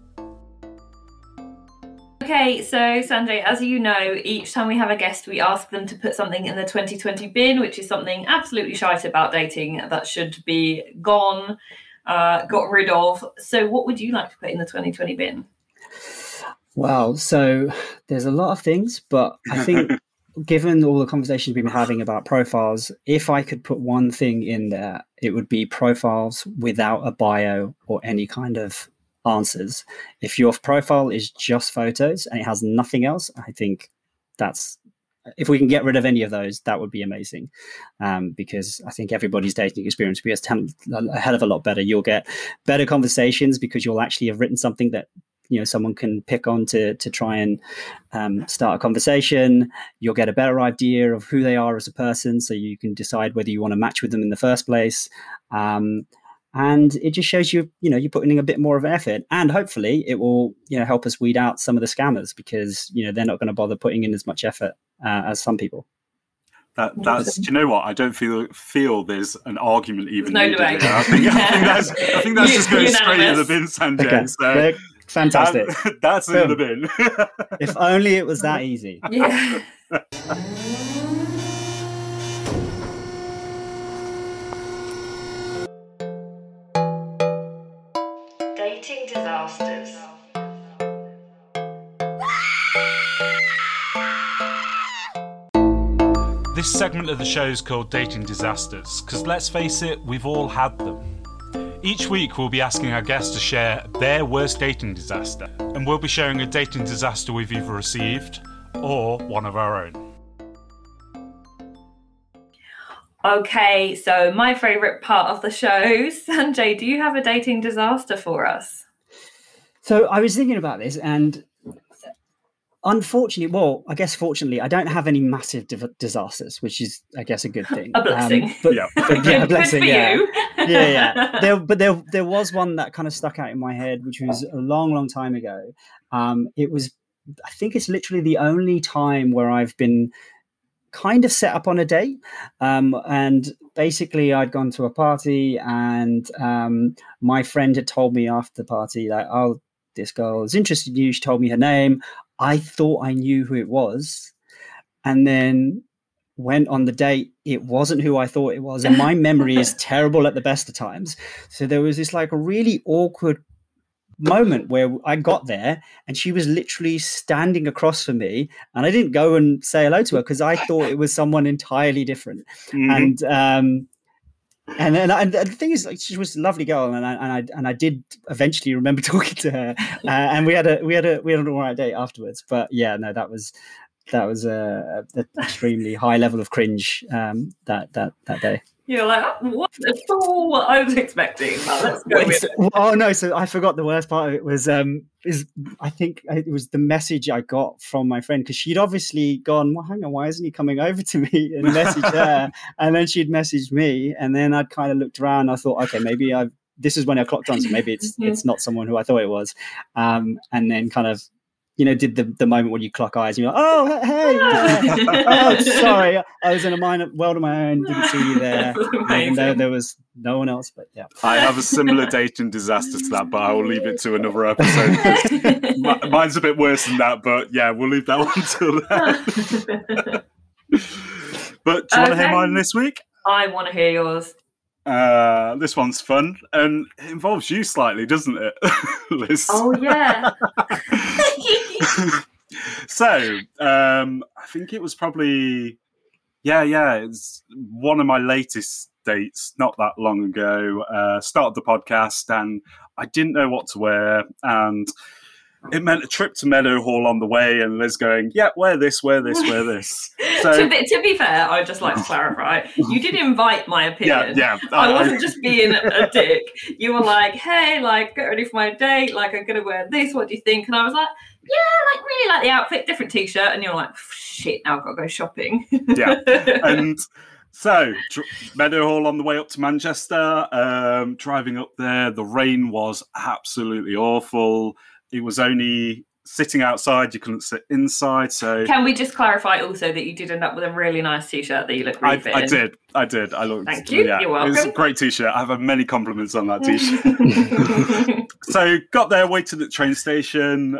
Okay, so Sanjay, as you know, each time we have a guest, we ask them to put something in the 2020 bin, which is something absolutely shite about dating that should be gone, got rid of. So what would you like to put in the 2020 bin? Well, so there's a lot of things, but I think given all the conversations we've been having about profiles, if I could put one thing in there, it would be profiles without a bio or any kind of answers. If your profile is just photos and it has nothing else, I think if we can get rid of any of those, that would be amazing. Because I think everybody's dating experience will be a hell of a lot better. You'll get better conversations because you'll actually have written something that someone can pick on to try and start a conversation. You'll get a better idea of who they are as a person, so you can decide whether you want to match with them in the first place. And it just shows you're putting in a bit more of an effort, and hopefully it will help us weed out some of the scammers, because they're not going to bother putting in as much effort as some people. That's. Do you know what? I don't feel there's an argument even. No debate. I think that's just going straight in the bin, Sanjay. Okay. So fantastic. That's in the bin. If only it was that easy. Yeah. Dating disasters. This segment of the show is called Dating Disasters because, let's face it, we've all had them. Each week we'll be asking our guests to share their worst dating disaster, and we'll be sharing a dating disaster we've either received or one of our own. Okay, so my favourite part of the show, Sanjay, do you have a dating disaster for us? So I was thinking about this, and fortunately, I don't have any massive disasters, which is, I guess, a good thing. A blessing. But a blessing. Good for you. Yeah. There was one that kind of stuck out in my head, which was a long, long time ago. I think it's literally the only time where I've been kind of set up on a date. And basically I'd gone to a party, and my friend had told me after the party, like, oh, this girl is interested in you. She told me her name. I thought I knew who it was, and then went on the date. It wasn't who I thought it was, and my memory is terrible at the best of times. So there was this like a really awkward moment where I got there and she was literally standing across from me, and I didn't go and say hello to her because I thought it was someone entirely different. Mm-hmm. And the thing is, like, she was a lovely girl, and I did eventually remember talking to her, and we had an all right date afterwards. But yeah, no, that was an extremely high level of cringe that day. You're like, oh, what? That's all what I was expecting. But let's go with it. Oh no! So I forgot the worst part of it was I think it was the message I got from my friend, because she'd obviously gone, well, hang on, why isn't he coming over to me, and messaged her, and then she'd messaged me, and then I'd kind of looked around. I thought, okay, maybe this is when I clocked on, so maybe it's not someone who I thought it was, and then kind of, you know, did the moment when you clock eyes and you're like, oh, hey, oh, sorry, I was in a world of my own, didn't see you there. Even though there was no one else, but yeah. I have a similar dating disaster to that, but I will leave it to another episode. Mine's a bit worse than that, but yeah, we'll leave that one till then. But do you want to hear mine this week? I want to hear yours. This one's fun, and it involves you slightly, doesn't it, Liz? Oh yeah. So I think it was probably it's one of my latest dates, not that long ago. Started the podcast and I didn't know what to wear, and it meant a trip to Meadowhall on the way, and Liz going, yeah, wear this. So to be fair, I'd just like to clarify, you did invite my opinion. Yeah. I wasn't just being a dick. You were like, hey, like, get ready for my date, like, I'm gonna wear this, what do you think? And I was like, yeah, like, really like the outfit, different t-shirt, and you're like, shit, now I've got to go shopping. Yeah. And so Meadowhall on the way up to Manchester, driving up there, the rain was absolutely awful. It was only sitting outside, you couldn't sit inside. So can we just clarify also that you did end up with a really nice t-shirt that you look really fit in? I did. I looked. Thank you. Yeah, you're welcome. It was a great t-shirt. I've had many compliments on that t-shirt. So got there, waited at the train station.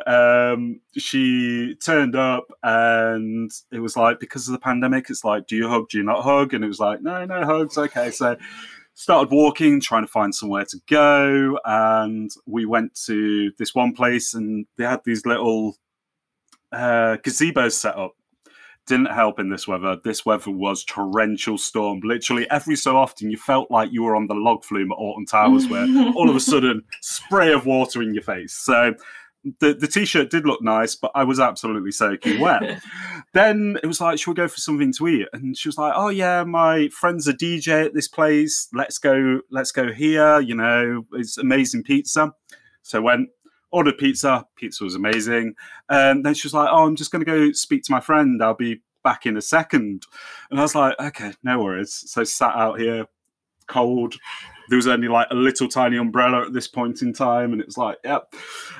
She turned up, and it was like, because of the pandemic, it's like, do you hug? Do you not hug? And it was like, no hugs. Okay, so started walking, trying to find somewhere to go, and we went to this one place, and they had these little gazebos set up. Didn't help in this weather. This weather was torrential storm. Literally every so often you felt like you were on the log flume at Alton Towers, where all of a sudden spray of water in your face. So the t-shirt did look nice, but I was absolutely soaking wet. Then it was like, should we go for something to eat? And she was like, oh yeah, my friend's a DJ at this place. Let's go here. You know, it's amazing pizza. So went, ordered pizza. Pizza was amazing. And then she was like, oh, I'm just going to go speak to my friend. I'll be back in a second. And I was like, okay, no worries. So sat out here, cold. There was only like a little tiny umbrella at this point in time. And it was like, yep.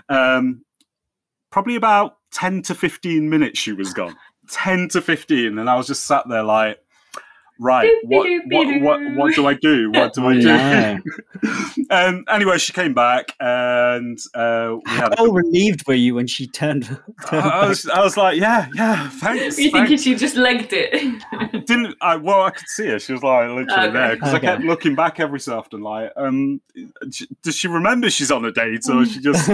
Probably about 10 to 15 minutes she was gone. 10 to 15. And I was just sat there like, right, what do I do? What do I do? Yeah. Anyway, she came back, and we had. How relieved were you when she turned I was like, yeah, thanks. You think she just legged it? I could see her. She was like literally there, because I kept looking back every so often, like, does she remember she's on a date, or she just?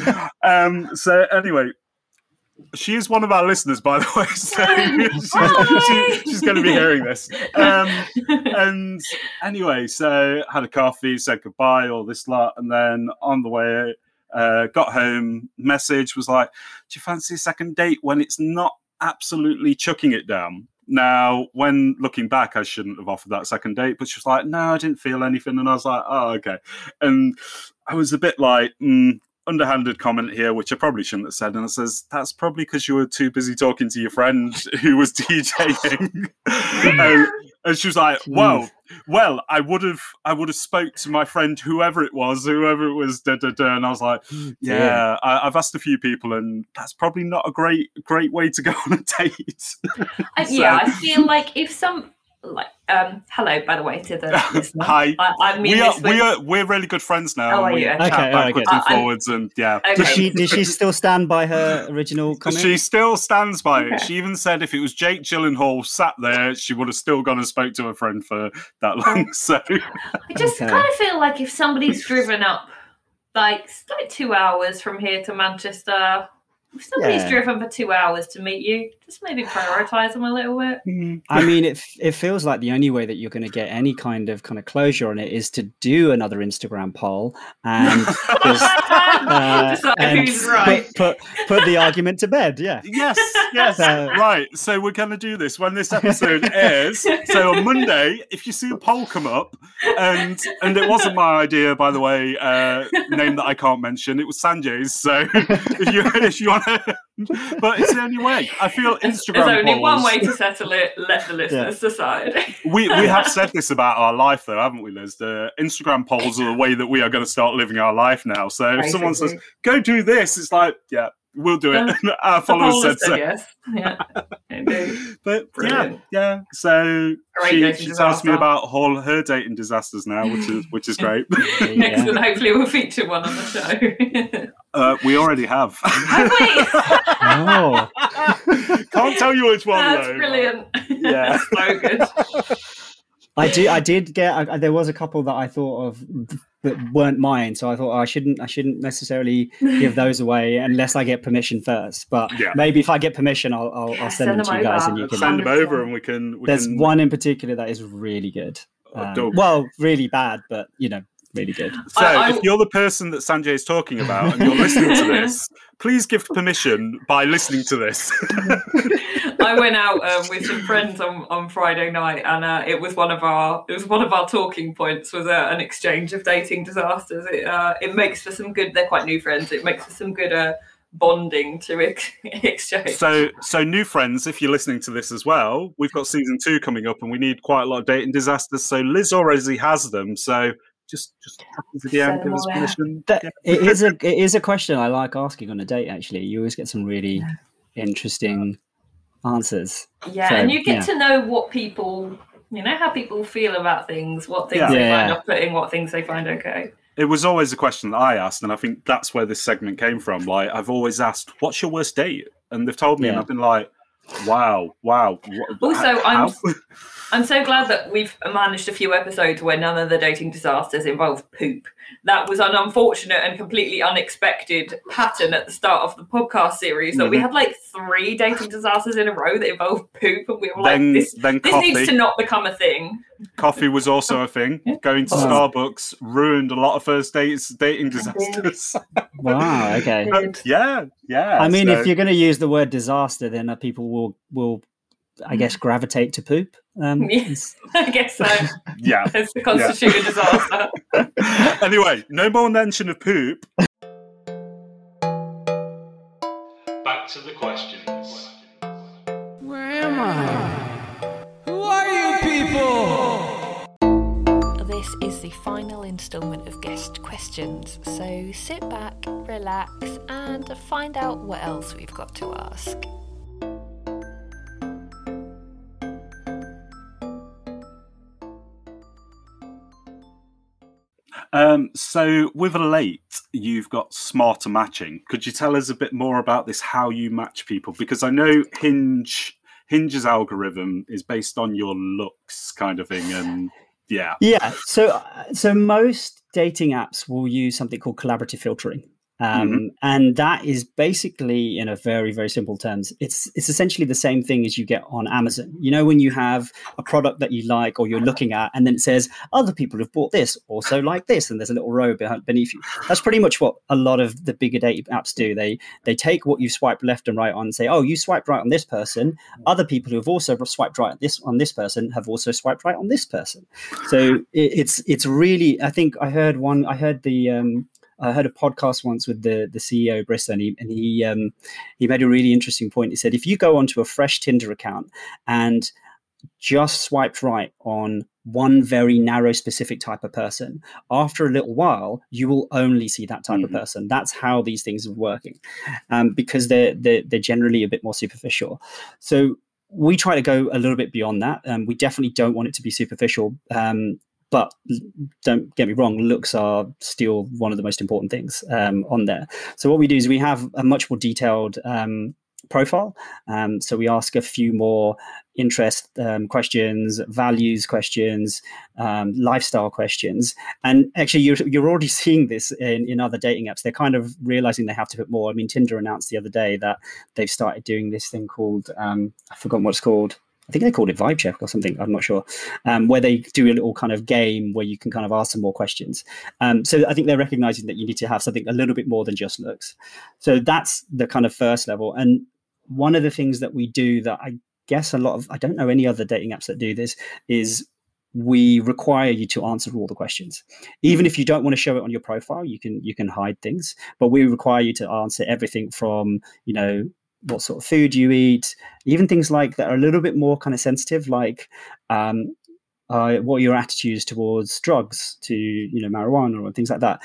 So anyway. She is one of our listeners, by the way, so she's going to be hearing this. And anyway, so had a coffee, said goodbye, all this lot, and then on the way, got home, message was like, do you fancy a second date when it's not absolutely chucking it down? Now, when looking back, I shouldn't have offered that second date, but she was like, no, I didn't feel anything, and I was like, oh, okay. And I was a bit like, underhanded comment here, which I probably shouldn't have said, and it says that's probably because you were too busy talking to your friend who was DJing. And she was like, well, I would have spoke to my friend, whoever it was, and I was like, yeah, I've asked a few people, and that's probably not a great way to go on a date. Yeah, I feel like if Hello, by the way, to the listener. Hi. I'm We're really good friends now. Oh, are we you? chat backwards and forwards, and yeah. Okay. Did she still stand by her original comment? She still stands by it. She even said if it was Jake Gyllenhaal sat there, she would have still gone and spoke to her friend for that long. So I just kind of feel like if somebody's driven up like 2 hours from here to Manchester, if somebody's driven for 2 hours to meet you, just maybe prioritise them a little bit. I mean, it feels like the only way that you're going to get any kind of closure on it is to do another Instagram poll and who's right. put the argument to bed. Yeah. Yes. Right. So we're going to do this when this episode airs. So on Monday, if you see a poll come up, and it wasn't my idea, by the way, name that I can't mention, it was Sanjay's. So if you want to, but it's the only way. I feel Instagram There's only polls, one way to settle it. Let the listeners decide. We have said this about our life, though, haven't we, Liz? The Instagram polls are the way that we are going to start living our life now. So if someone says, go do this, it's like, yeah, we'll do it. Our followers said so. Yes. Yeah, indeed. But brilliant. Yeah. So she tells me about all her dating disasters now, which is great. Next, and hopefully we'll feature one on the show. We already have. Have we? Oh. Can't tell you which one. That's though. Brilliant. Yeah. So good. I did get. There was a couple that I thought of that weren't mine, so I thought I shouldn't necessarily give those away unless I get permission first. But maybe if I get permission, I'll send them to you guys, and you can send them over, and we can. There's one in particular that is really good. Well, really bad, but really good. So if you're the person that Sanjay is talking about and you're listening to this, please give permission by listening to this. I went out with some friends on Friday night, and it was one of our talking points was an exchange of dating disasters. It makes for some good. They're quite new friends. It makes for some good bonding to exchange. So new friends, if you're listening to this as well, we've got season 2 coming up, and we need quite a lot of dating disasters. So Liz already has them. So just happy to DM, give us permission. It is a question I like asking on a date. Actually, you always get some really interesting answers. Yeah, and you get to know what people, how people feel about things, what things they find off-putting, what things they find okay. It was always a question that I asked, and I think that's where this segment came from. Like, I've always asked, "What's your worst date?" And they've told me, and I've been like, "Wow." Also, I'm so glad that we've managed a few episodes where none of the dating disasters involve poop. That was an unfortunate and completely unexpected pattern at the start of the podcast series, that we had like 3 dating disasters in a row that involved poop, and we were this needs to not become a thing. Coffee was also a thing. Going to Starbucks ruined a lot of first dating disasters. Wow, okay. Yeah. I mean, if you're going to use the word disaster, then people will I guess, gravitate to poop. Yes, I guess so. Yeah. It's to constitute a disaster. Anyway, no more mention of poop. Back to the questions. Where am I? Who are you people? This is the final instalment of guest questions, so sit back, relax, and find out what else we've got to ask. So with Elate, you've got smarter matching. Could you tell us a bit more about this, how you match people? Because I know Hinge's algorithm is based on your looks kind of thing, and yeah. So most dating apps will use something called collaborative filtering. And that is basically, in a very, very simple terms, it's essentially the same thing as you get on Amazon. When you have a product that you like or you're looking at, and then it says other people have bought this, also like this, and there's a little row beneath you. That's pretty much what a lot of the bigger dating apps do. They take what you swiped left and right on and say, oh, you swiped right on this person. Other people who have also swiped right on this person have also swiped right on this person. So it's really, I think I heard a podcast once with the CEO of Bristol, and he made a really interesting point. He said, if you go onto a fresh Tinder account and just swiped right on one very narrow specific type of person, after a little while, you will only see that type of person. That's how these things are working, because they're generally a bit more superficial. So we try to go a little bit beyond that. We definitely don't want it to be superficial. But don't get me wrong, looks are still one of the most important things on there. So what we do is we have a much more detailed profile. So we ask a few more interest questions, values questions, lifestyle questions. And actually, you're already seeing this in other dating apps. They're kind of realizing they have to put more. I mean, Tinder announced the other day that they've started doing this thing called, I've forgotten what it's called. I think they called it Vibe Check or something. I'm not sure. Where they do a little kind of game where you can kind of ask some more questions. So I think they're recognizing that you need to have something a little bit more than just looks. So that's the kind of first level. And one of the things that we do that I guess I don't know any other dating apps that do this, is we require you to answer all the questions. Even if you don't want to show it on your profile, you can hide things, but we require you to answer everything from, what sort of food you eat, even things like that are a little bit more kind of sensitive, like what are your attitudes towards drugs, to marijuana or things like that.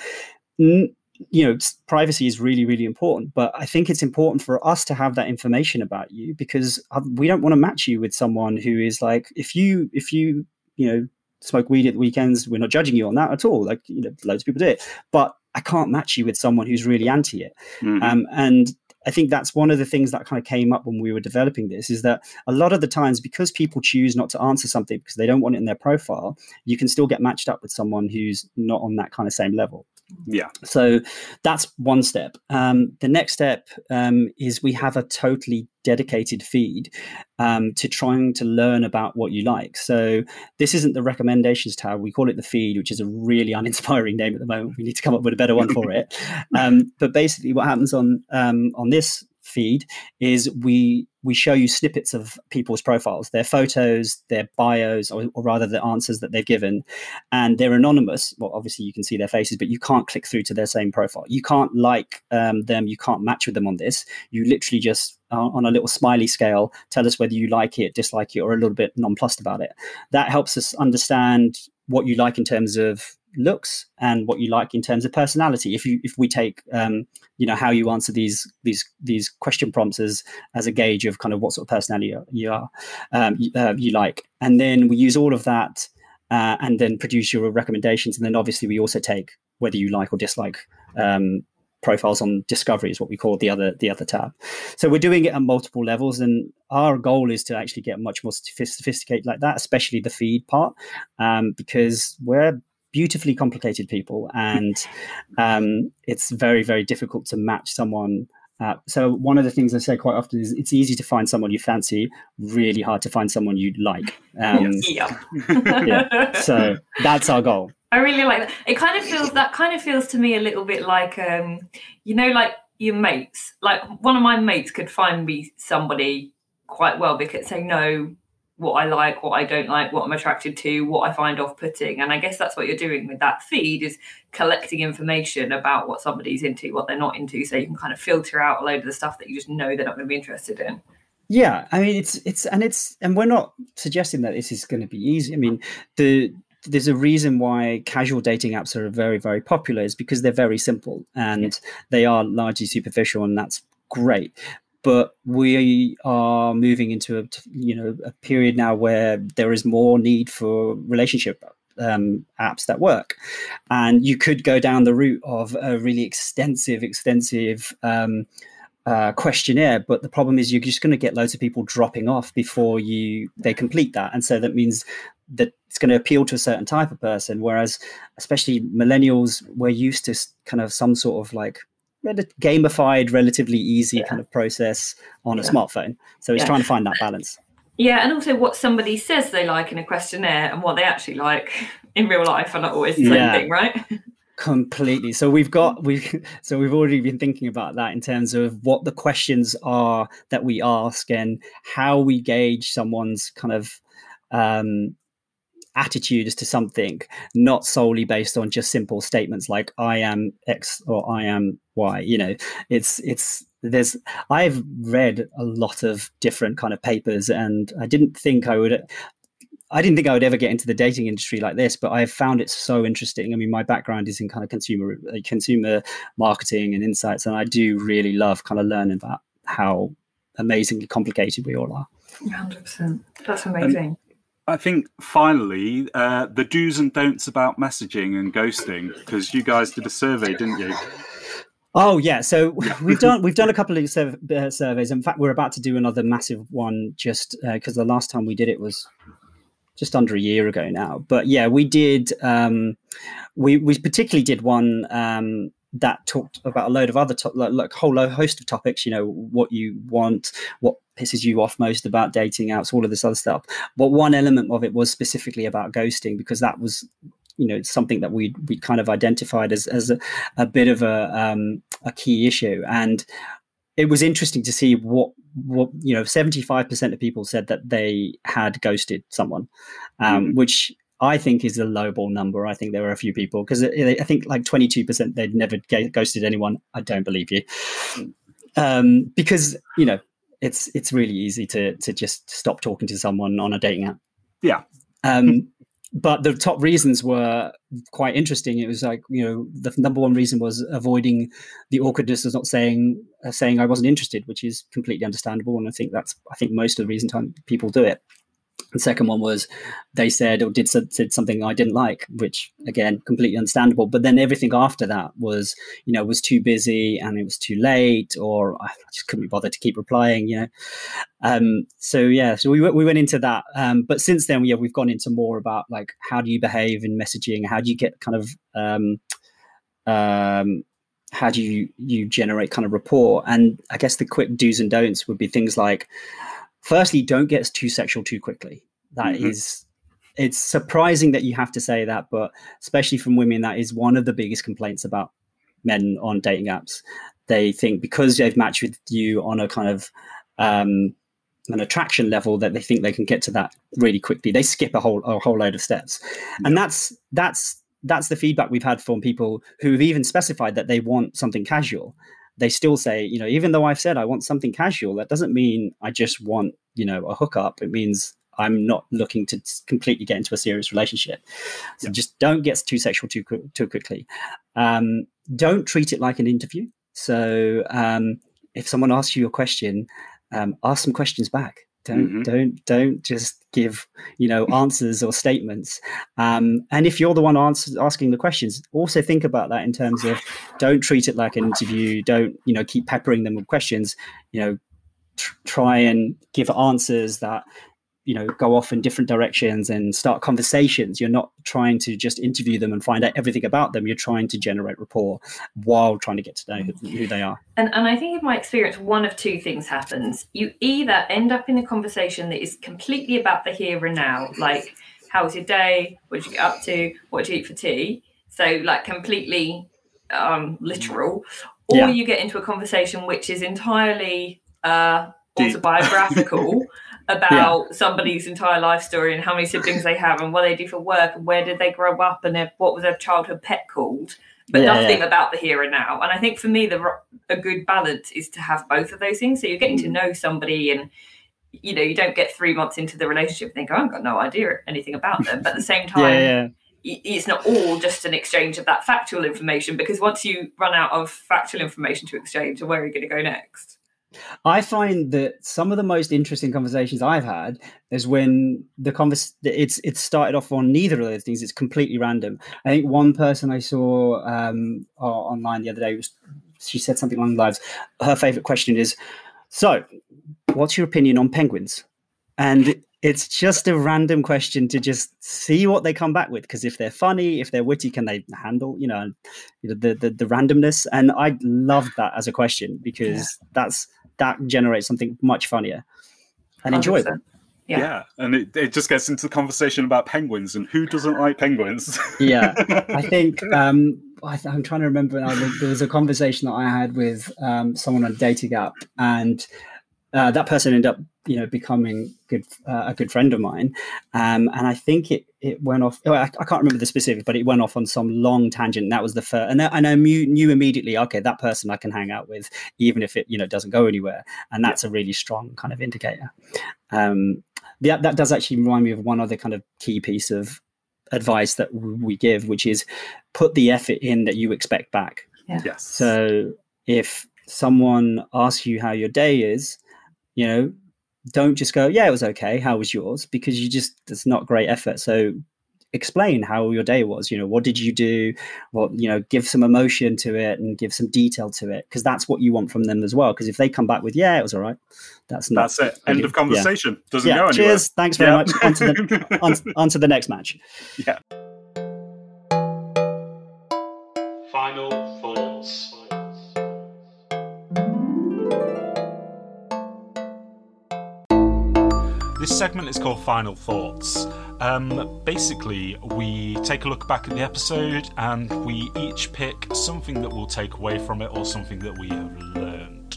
Privacy is really, really important, but I think it's important for us to have that information about you, because we don't want to match you with someone who is like, if you smoke weed at the weekends, we're not judging you on that at all. Like, loads of people do it, but I can't match you with someone who's really anti it. Mm-hmm. And I think that's one of the things that kind of came up when we were developing this, is that a lot of the times, because people choose not to answer something because they don't want it in their profile, you can still get matched up with someone who's not on that kind of same level. Yeah. So that's one step. The next step is we have a totally dedicated feed to trying to learn about what you like. So this isn't the recommendations tab. We call it the feed, which is a really uninspiring name at the moment. We need to come up with a better one for it. But basically what happens on this feed is we show you snippets of people's profiles, their photos, their bios, or rather the answers that they've given, and they're anonymous. Well, obviously you can see their faces, but you can't click through to their same profile. You can't like them. You can't match with them on this. You literally just on a little smiley scale tell us whether you like it, dislike it, or a little bit nonplussed about it. That helps us understand what you like in terms of looks and what you like in terms of personality. If we take how you answer these question prompts as a gauge of kind of what sort of personality you like, and then we use all of that and then produce your recommendations. And then obviously we also take whether you like or dislike profiles on discovery, is what we call the other tab. So we're doing it at multiple levels, and our goal is to actually get much more sophisticated like that, especially the feed part, because we're beautifully complicated people, and it's very, very difficult to match someone. So one of the things I say quite often is it's easy to find someone you fancy, really hard to find someone you like. Yeah. So that's our goal. I really like that. It kind of feels to me a little bit like, like your mates. Like one of my mates could find me somebody quite well because they know what I like, what I don't like, what I'm attracted to, what I find off-putting. And I guess that's what you're doing with that feed, is collecting information about what somebody's into, what they're not into, so you can kind of filter out a load of the stuff that you just know they're not going to be interested in. Yeah, I mean, and we're not suggesting that this is going to be easy. I mean, there's a reason why casual dating apps are very, very popular, is because they're very simple and they are largely superficial, and that's great. But we are moving into a period now where there is more need for relationship apps that work, and you could go down the route of a really extensive questionnaire. But the problem is you're just going to get loads of people dropping off before they complete that, and so that means that it's going to appeal to a certain type of person. Whereas, especially millennials, we're used to kind of some sort of like gamified, relatively easy kind of process on a smartphone. So it's trying to find that balance. Yeah, and also what somebody says they like in a questionnaire and what they actually like in real life are not always the same thing, right? Completely. So we've already been thinking about that in terms of what the questions are that we ask and how we gauge someone's kind of attitudes to something, not solely based on just simple statements like I am X or I am Y. I've read a lot of different kind of papers, and I didn't think I would ever get into the dating industry like this, but I've found it so interesting. I mean, my background is in kind of consumer marketing and insights, and I do really love kind of learning about how amazingly complicated we all are. 100%. That's amazing. I think finally, the do's and don'ts about messaging and ghosting, because you guys did a survey, didn't you? Oh yeah, so we've done a couple of surveys. In fact, we're about to do another massive one, just because the last time we did it was just under a year ago now. But yeah, we did. We particularly did one that talked about a load of other like a whole host of topics. You know, what you want, what pisses you off most about dating apps, all of this other stuff. But one element of it was specifically about ghosting, because that was, you know, something that we kind of identified as a bit of a key issue. And it was interesting to see what 75% of people said that they had ghosted someone, which I think is a lowball number. I think there were a few people, because I think like 22% they'd never ghosted anyone. I don't believe you, because, you know, it's really easy to just stop talking to someone on a dating app. Yeah. But the top reasons were quite interesting. It was like, you know, the number one reason was avoiding the awkwardness of not saying I wasn't interested, which is completely understandable. And I think most of the reason people do it. The second one was they said or said something I didn't like, which again, completely understandable. But then everything after that was, you know, was too busy and it was too late, or I just couldn't be bothered to keep replying, you know. So we went into that. But since then, we've gone into more about like, how do you behave in messaging? How do you get kind of how do you generate kind of rapport? And I guess the quick do's and don'ts would be things like, firstly, don't get too sexual too quickly. That is, it's surprising that you have to say that, but especially from women, that is one of the biggest complaints about men on dating apps. They think because they've matched with you on a kind of an attraction level, that they think they can get to that really quickly. They skip a whole load of steps. Yeah. And that's the feedback we've had from people who've even specified that they want something casual. They still say, you know, even though I've said I want something casual, that doesn't mean I just want, you know, a hookup. It means I'm not looking to completely get into a serious relationship. So just don't get too sexual too quickly. Don't treat it like an interview. So if someone asks you a question, ask some questions back. Don't just give, you know, answers or statements. And if you're the one asking the questions, also think about that in terms of, don't treat it like an interview. Don't, you know, keep peppering them with questions. You know, try and give answers that, you know, go off in different directions and start conversations. You're not trying to just interview them and find out everything about them. You're trying to generate rapport while trying to get to know who they are. And I think in my experience, one of two things happens. You either end up in a conversation that is completely about the here and now, like, how was your day? What did you get up to? What did you eat for tea? So like completely literal. Or you get into a conversation which is entirely autobiographical about somebody's entire life story and how many siblings they have and what they do for work and where did they grow up and what was their childhood pet called, but nothing about the here and now. And I think for me, a good balance is to have both of those things. So you're getting to know somebody, and you know, you don't get 3 months into the relationship and think, oh, I've got no idea anything about them. But at the same time, it's not all just an exchange of that factual information, because once you run out of factual information to exchange, where are you going to go next? I find that some of the most interesting conversations I've had is when it's started off on neither of those things. It's completely random. I think one person I saw online the other day, she said something along the lines, her favorite question is, so what's your opinion on penguins? And it's just a random question to just see what they come back with, because if they're funny, if they're witty, can they handle, the randomness? And I love that as a question, because that generates something much funnier and 100%. Enjoyable. Yeah, and it just gets into the conversation about penguins, and who doesn't like penguins? Yeah, I think I'm trying to remember now. There was a conversation that I had with someone on a dating app, and that person ended up, becoming a good friend of mine. And I think it went off. I can't remember the specifics, but it went off on some long tangent. And that was the first. And I knew immediately, okay, that person I can hang out with, even if it doesn't go anywhere. And that's a really strong kind of indicator. That does actually remind me of one other kind of key piece of advice that we give, which is put the effort in that you expect back. Yeah. Yes. So if someone asks you how your day is, don't just go, yeah, it was okay. How was yours? Because it's not great effort. So explain how your day was. What did you do? Give some emotion to it and give some detail to it, because that's what you want from them as well. Because if they come back with, yeah, it was all right, that's it. End of conversation. Doesn't go anywhere. Cheers. Thanks very much. On to the next match. Yeah. Final thoughts. This segment is called Final Thoughts. Basically, we take a look back at the episode and we each pick something that we'll take away from it or something that we have learned.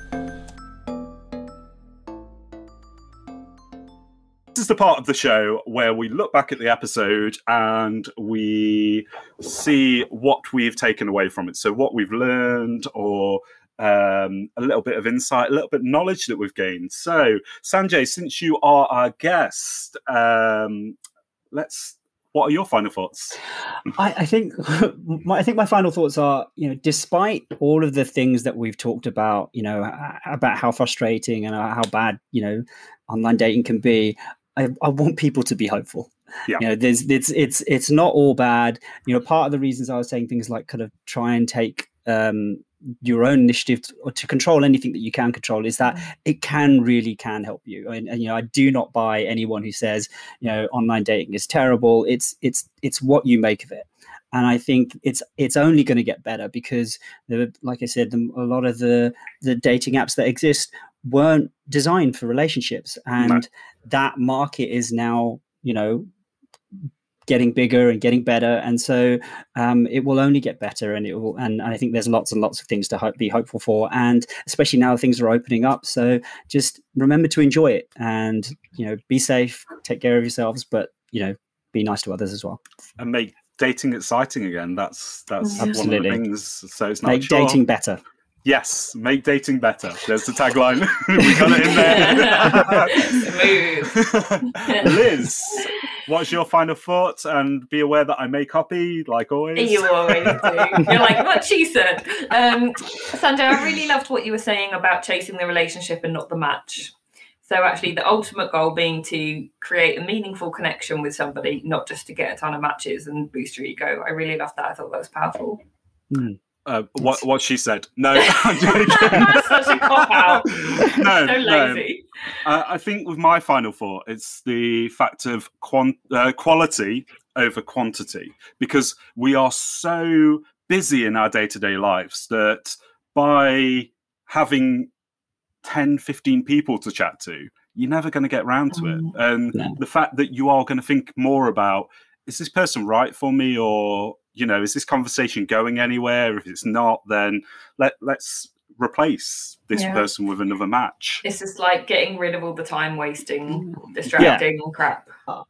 This is the part of the show where we look back at the episode and we see what we've taken away from it. So what we've learned, or a little bit of insight, a little bit of knowledge that we've gained. So, Sanjay, since you are our guest, what are your final thoughts? I think my final thoughts are, despite all of the things that we've talked about, about how frustrating and how bad, online dating can be, I want people to be hopeful. Yeah. It's not all bad. Part of the reasons I was saying things like kind of try and take your own initiative to control anything that you can control is that it really can help you. And I do not buy anyone who says, online dating is terrible. It's what you make of it. And I think it's only going to get better because, like I said, a lot of the dating apps that exist weren't designed for relationships, and that market is now, getting bigger and getting better, and so it will only get better, and I think there's lots and lots of things to be hopeful for, and especially now things are opening up. So just remember to enjoy it, and be safe, take care of yourselves, but be nice to others as well, and make dating exciting again. That's Absolutely. One of the things. So it's not make dating better. Yes, make dating better. There's the tagline. We got it in there. Smooth. Liz, what's your final thoughts? And be aware that I may copy, like always. You always do. You're like, what she said. Sanjay, I really loved what you were saying about chasing the relationship and not the match. So actually the ultimate goal being to create a meaningful connection with somebody, not just to get a ton of matches and boost your ego. I really loved that. I thought that was powerful. What she said. No, I'm joking. That's such a cop-out. No, so lazy. No. I think with my final thought, it's the fact of quality over quantity, because we are so busy in our day-to-day lives that by having 10, 15 people to chat to, you're never going to get round to it. And the fact that you are going to think more about, is this person right for me, or is this conversation going anywhere? If it's not, then let's replace this person with another match. It's just like getting rid of all the time wasting, distracting crap.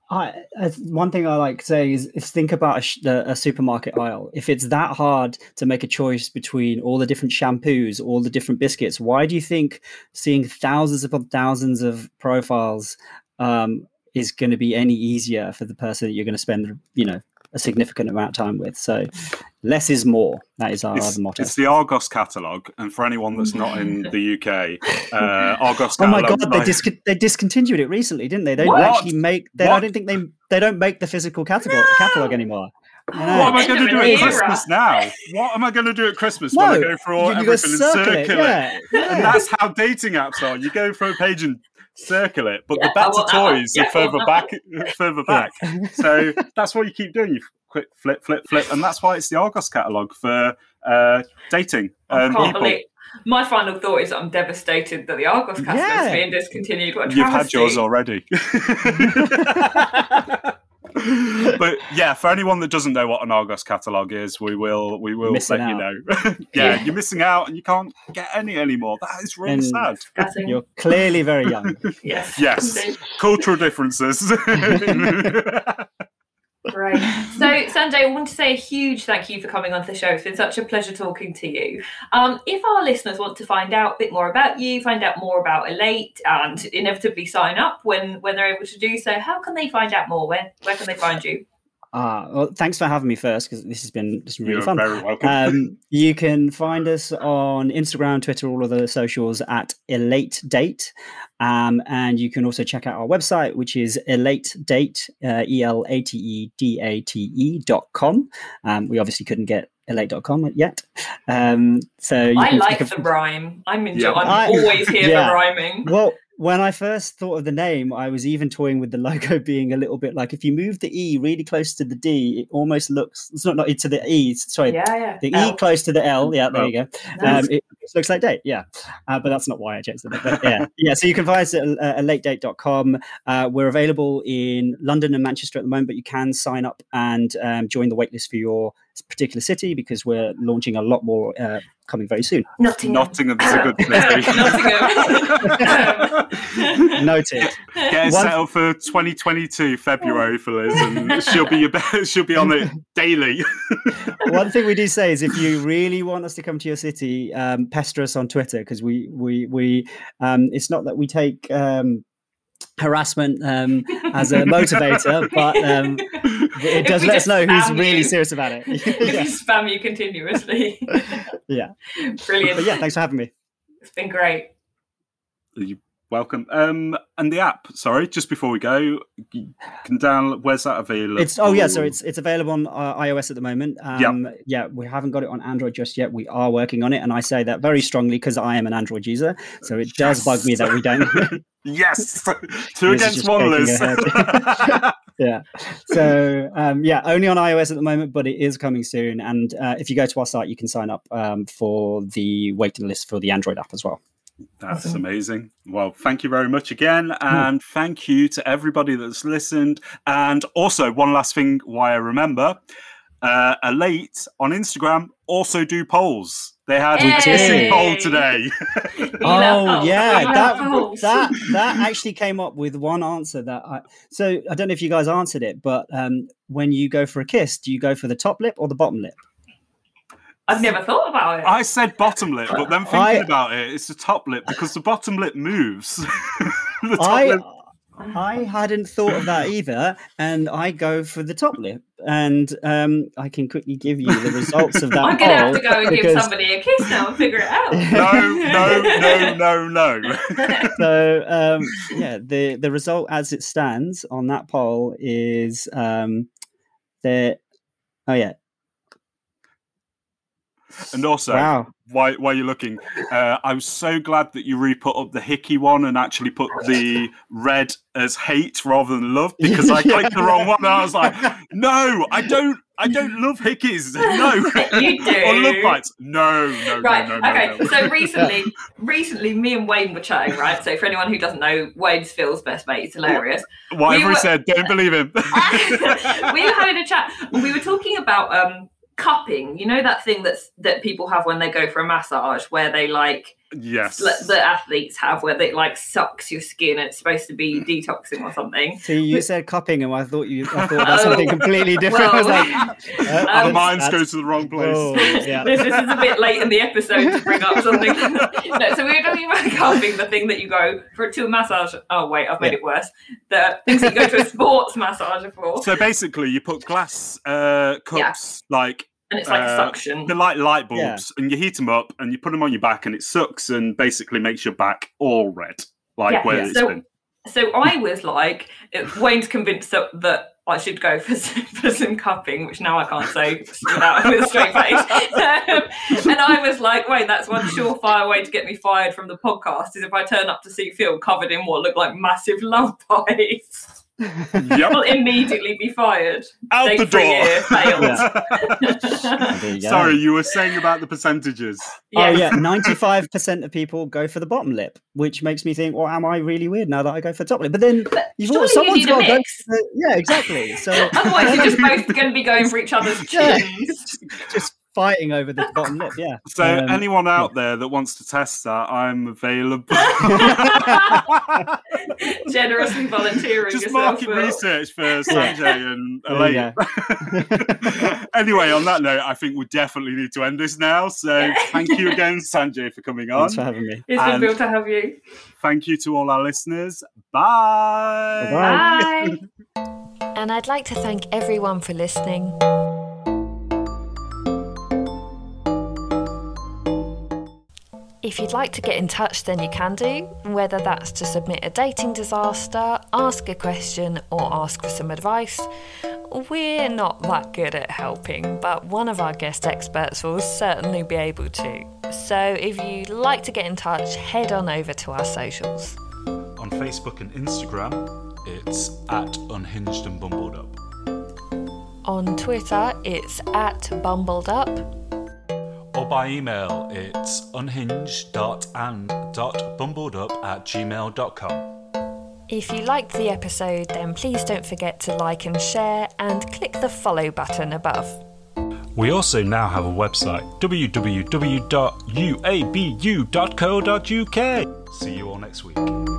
One thing I like to say is think about a supermarket aisle. If it's that hard to make a choice between all the different shampoos, all the different biscuits, why do you think seeing thousands upon thousands of profiles is going to be any easier for the person that you're going to spend, a significant amount of time with? So less is more. That is our other motto. It's the Argos catalogue, and for anyone that's not in the UK, Argos catalogue. Oh my god, they discontinued it recently, didn't they? They don't actually make. I don't think they don't make the physical catalogue anymore. What am I going to do at Christmas now? What am I going to do at Christmas when I go through everything and circle it? Yeah. And that's how dating apps are. You go through a page and circle it, but the better toys are further back. So that's what you keep doing. You quick flip, and that's why it's the Argos catalogue for dating. My final thought is that I'm devastated that the Argos catalogue is being discontinued. You've had yours already. But yeah, for anyone that doesn't know what an Argos catalogue is, we will let you know. You're missing out, and you can't get any anymore. That is really sad. You're clearly very young. Yes. Cultural differences. Great. So, Sanjay, I want to say a huge thank you for coming onto the show. It's been such a pleasure talking to you. If our listeners want to find out a bit more about you, find out more about Elate, and inevitably sign up when they're able to do so, how can they find out more? Where can they find you? Well, thanks for having me first, because this has been just really You're fun. very welcome. You can find us on Instagram, Twitter, all of the socials at Elate Date. And you can also check out our website, which is elatedate, ELATEDATE.com. We obviously couldn't get elate.com yet. So you I can like the rhyme. I'm always here for rhyming. Well, when I first thought of the name, I was even toying with the logo being a little bit like, if you move the E really close to the D, it almost looks, it's not to the E, sorry, the L. E close to the L. Yeah, there you go. It looks like date, yeah. But that's not why I changed it. But yeah. So you can find us at elatedate.com. We're available in London and Manchester at the moment, but you can sign up and join the waitlist for your particular city, because we're launching a lot more coming very soon. Nottingham is a good place. Noted. Get set up for 2022 February for Liz, and she'll be on it daily. One thing we do say is, if you really want us to come to your city, pester us on Twitter, because we it's not that we take harassment as a motivator, but it does let us know who's really serious about it. If we spam you continuously. Yeah. Brilliant. But yeah, thanks for having me. It's been great. You're welcome. And the app, sorry, just before we go, you can download, where's that available? It's available on iOS at the moment. Yeah, we haven't got it on Android just yet. We are working on it, and I say that very strongly because I am an Android user, so it does bug me that we don't. Yes, two against one, Liz. Yeah. So only on iOS at the moment, but it is coming soon. And if you go to our site, you can sign up for the waiting list for the Android app as well. That's amazing. Well, thank you very much again. And thank you to everybody that's listened. And also, one last thing why I remember, Elate on Instagram also do polls. They had a kissing poll today. Oh yeah, that actually came up with one answer so I don't know if you guys answered it, but when you go for a kiss, do you go for the top lip or the bottom lip? I've never thought about it. I said bottom lip, but then thinking about it, it's the top lip, because the bottom lip moves. The top lip. I hadn't thought of that either, and I go for the top lip. And I can quickly give you the results of that. I'm going to have to go and give somebody a kiss now and figure it out. No. So the result as it stands on that poll is And also, while you're looking, I was so glad that you re-put up the hickey one and actually put the red as hate rather than love, because I clicked the wrong one and I was like, no, I don't love hickeys. No. You do. Or love bites. No. Right, no. Okay, so recently me and Wayne were chatting, right? So for anyone who doesn't know, Wayne's Phil's best mate. He's hilarious. Whatever he said, don't believe him. We were having a chat. We were talking about cupping, you know, that thing that people have when they go for a massage, where they the athletes have, where they sucks your skin and it's supposed to be detoxing or something. So you said cupping, and I thought about something completely different. Well, I was like, our minds go to the wrong place. This is a bit late in the episode to bring up something. No, so we were talking about cupping, the thing that you go to a massage. Oh wait, I've made it worse. The things that you go to a sports massager for. So basically, you put glass cups and it's like a suction. They're like light bulbs, and you heat them up, and you put them on your back, and it sucks and basically makes your back all red, where it's been. So I was like, Wayne's convinced that I should go for some cupping, which now I can't say with a straight face. And I was like, Wayne, that's one surefire way to get me fired from the podcast, is if I turn up to see Phil covered in what look like massive love bites. Yep. I'll immediately be fired. Out the door. Failed. Sorry, you were saying about the percentages. Yes. Oh yeah, 95% of people go for the bottom lip, which makes me think, well, am I really weird now that I go for the top lip? But then someone's got to go. Yeah, exactly. So otherwise, you're just both going to be going for each other's chins. Just fighting over the bottom lip, yeah. So anyone out there that wants to test that, I'm available. Generously volunteering. Just market research for Sanjay and Elaine. Anyway, on that note, I think we definitely need to end this now. So thank you again, Sanjay, for coming on. Thanks for having me. It's been good to have you. Thank you to all our listeners. Bye. Bye. And I'd like to thank everyone for listening. If you'd like to get in touch, then you can do, whether that's to submit a dating disaster, ask a question, or ask for some advice. We're not that good at helping, but one of our guest experts will certainly be able to. So if you'd like to get in touch, head on over to our socials. On Facebook and Instagram, it's at Unhinged and Bumbled Up. On Twitter, it's at BumbledUp. Or by email, it's unhinged.and.bumbledup@gmail.com. If you liked the episode, then please don't forget to like and share, and click the follow button above. We also now have a website, www.uabu.co.uk. See you all next week.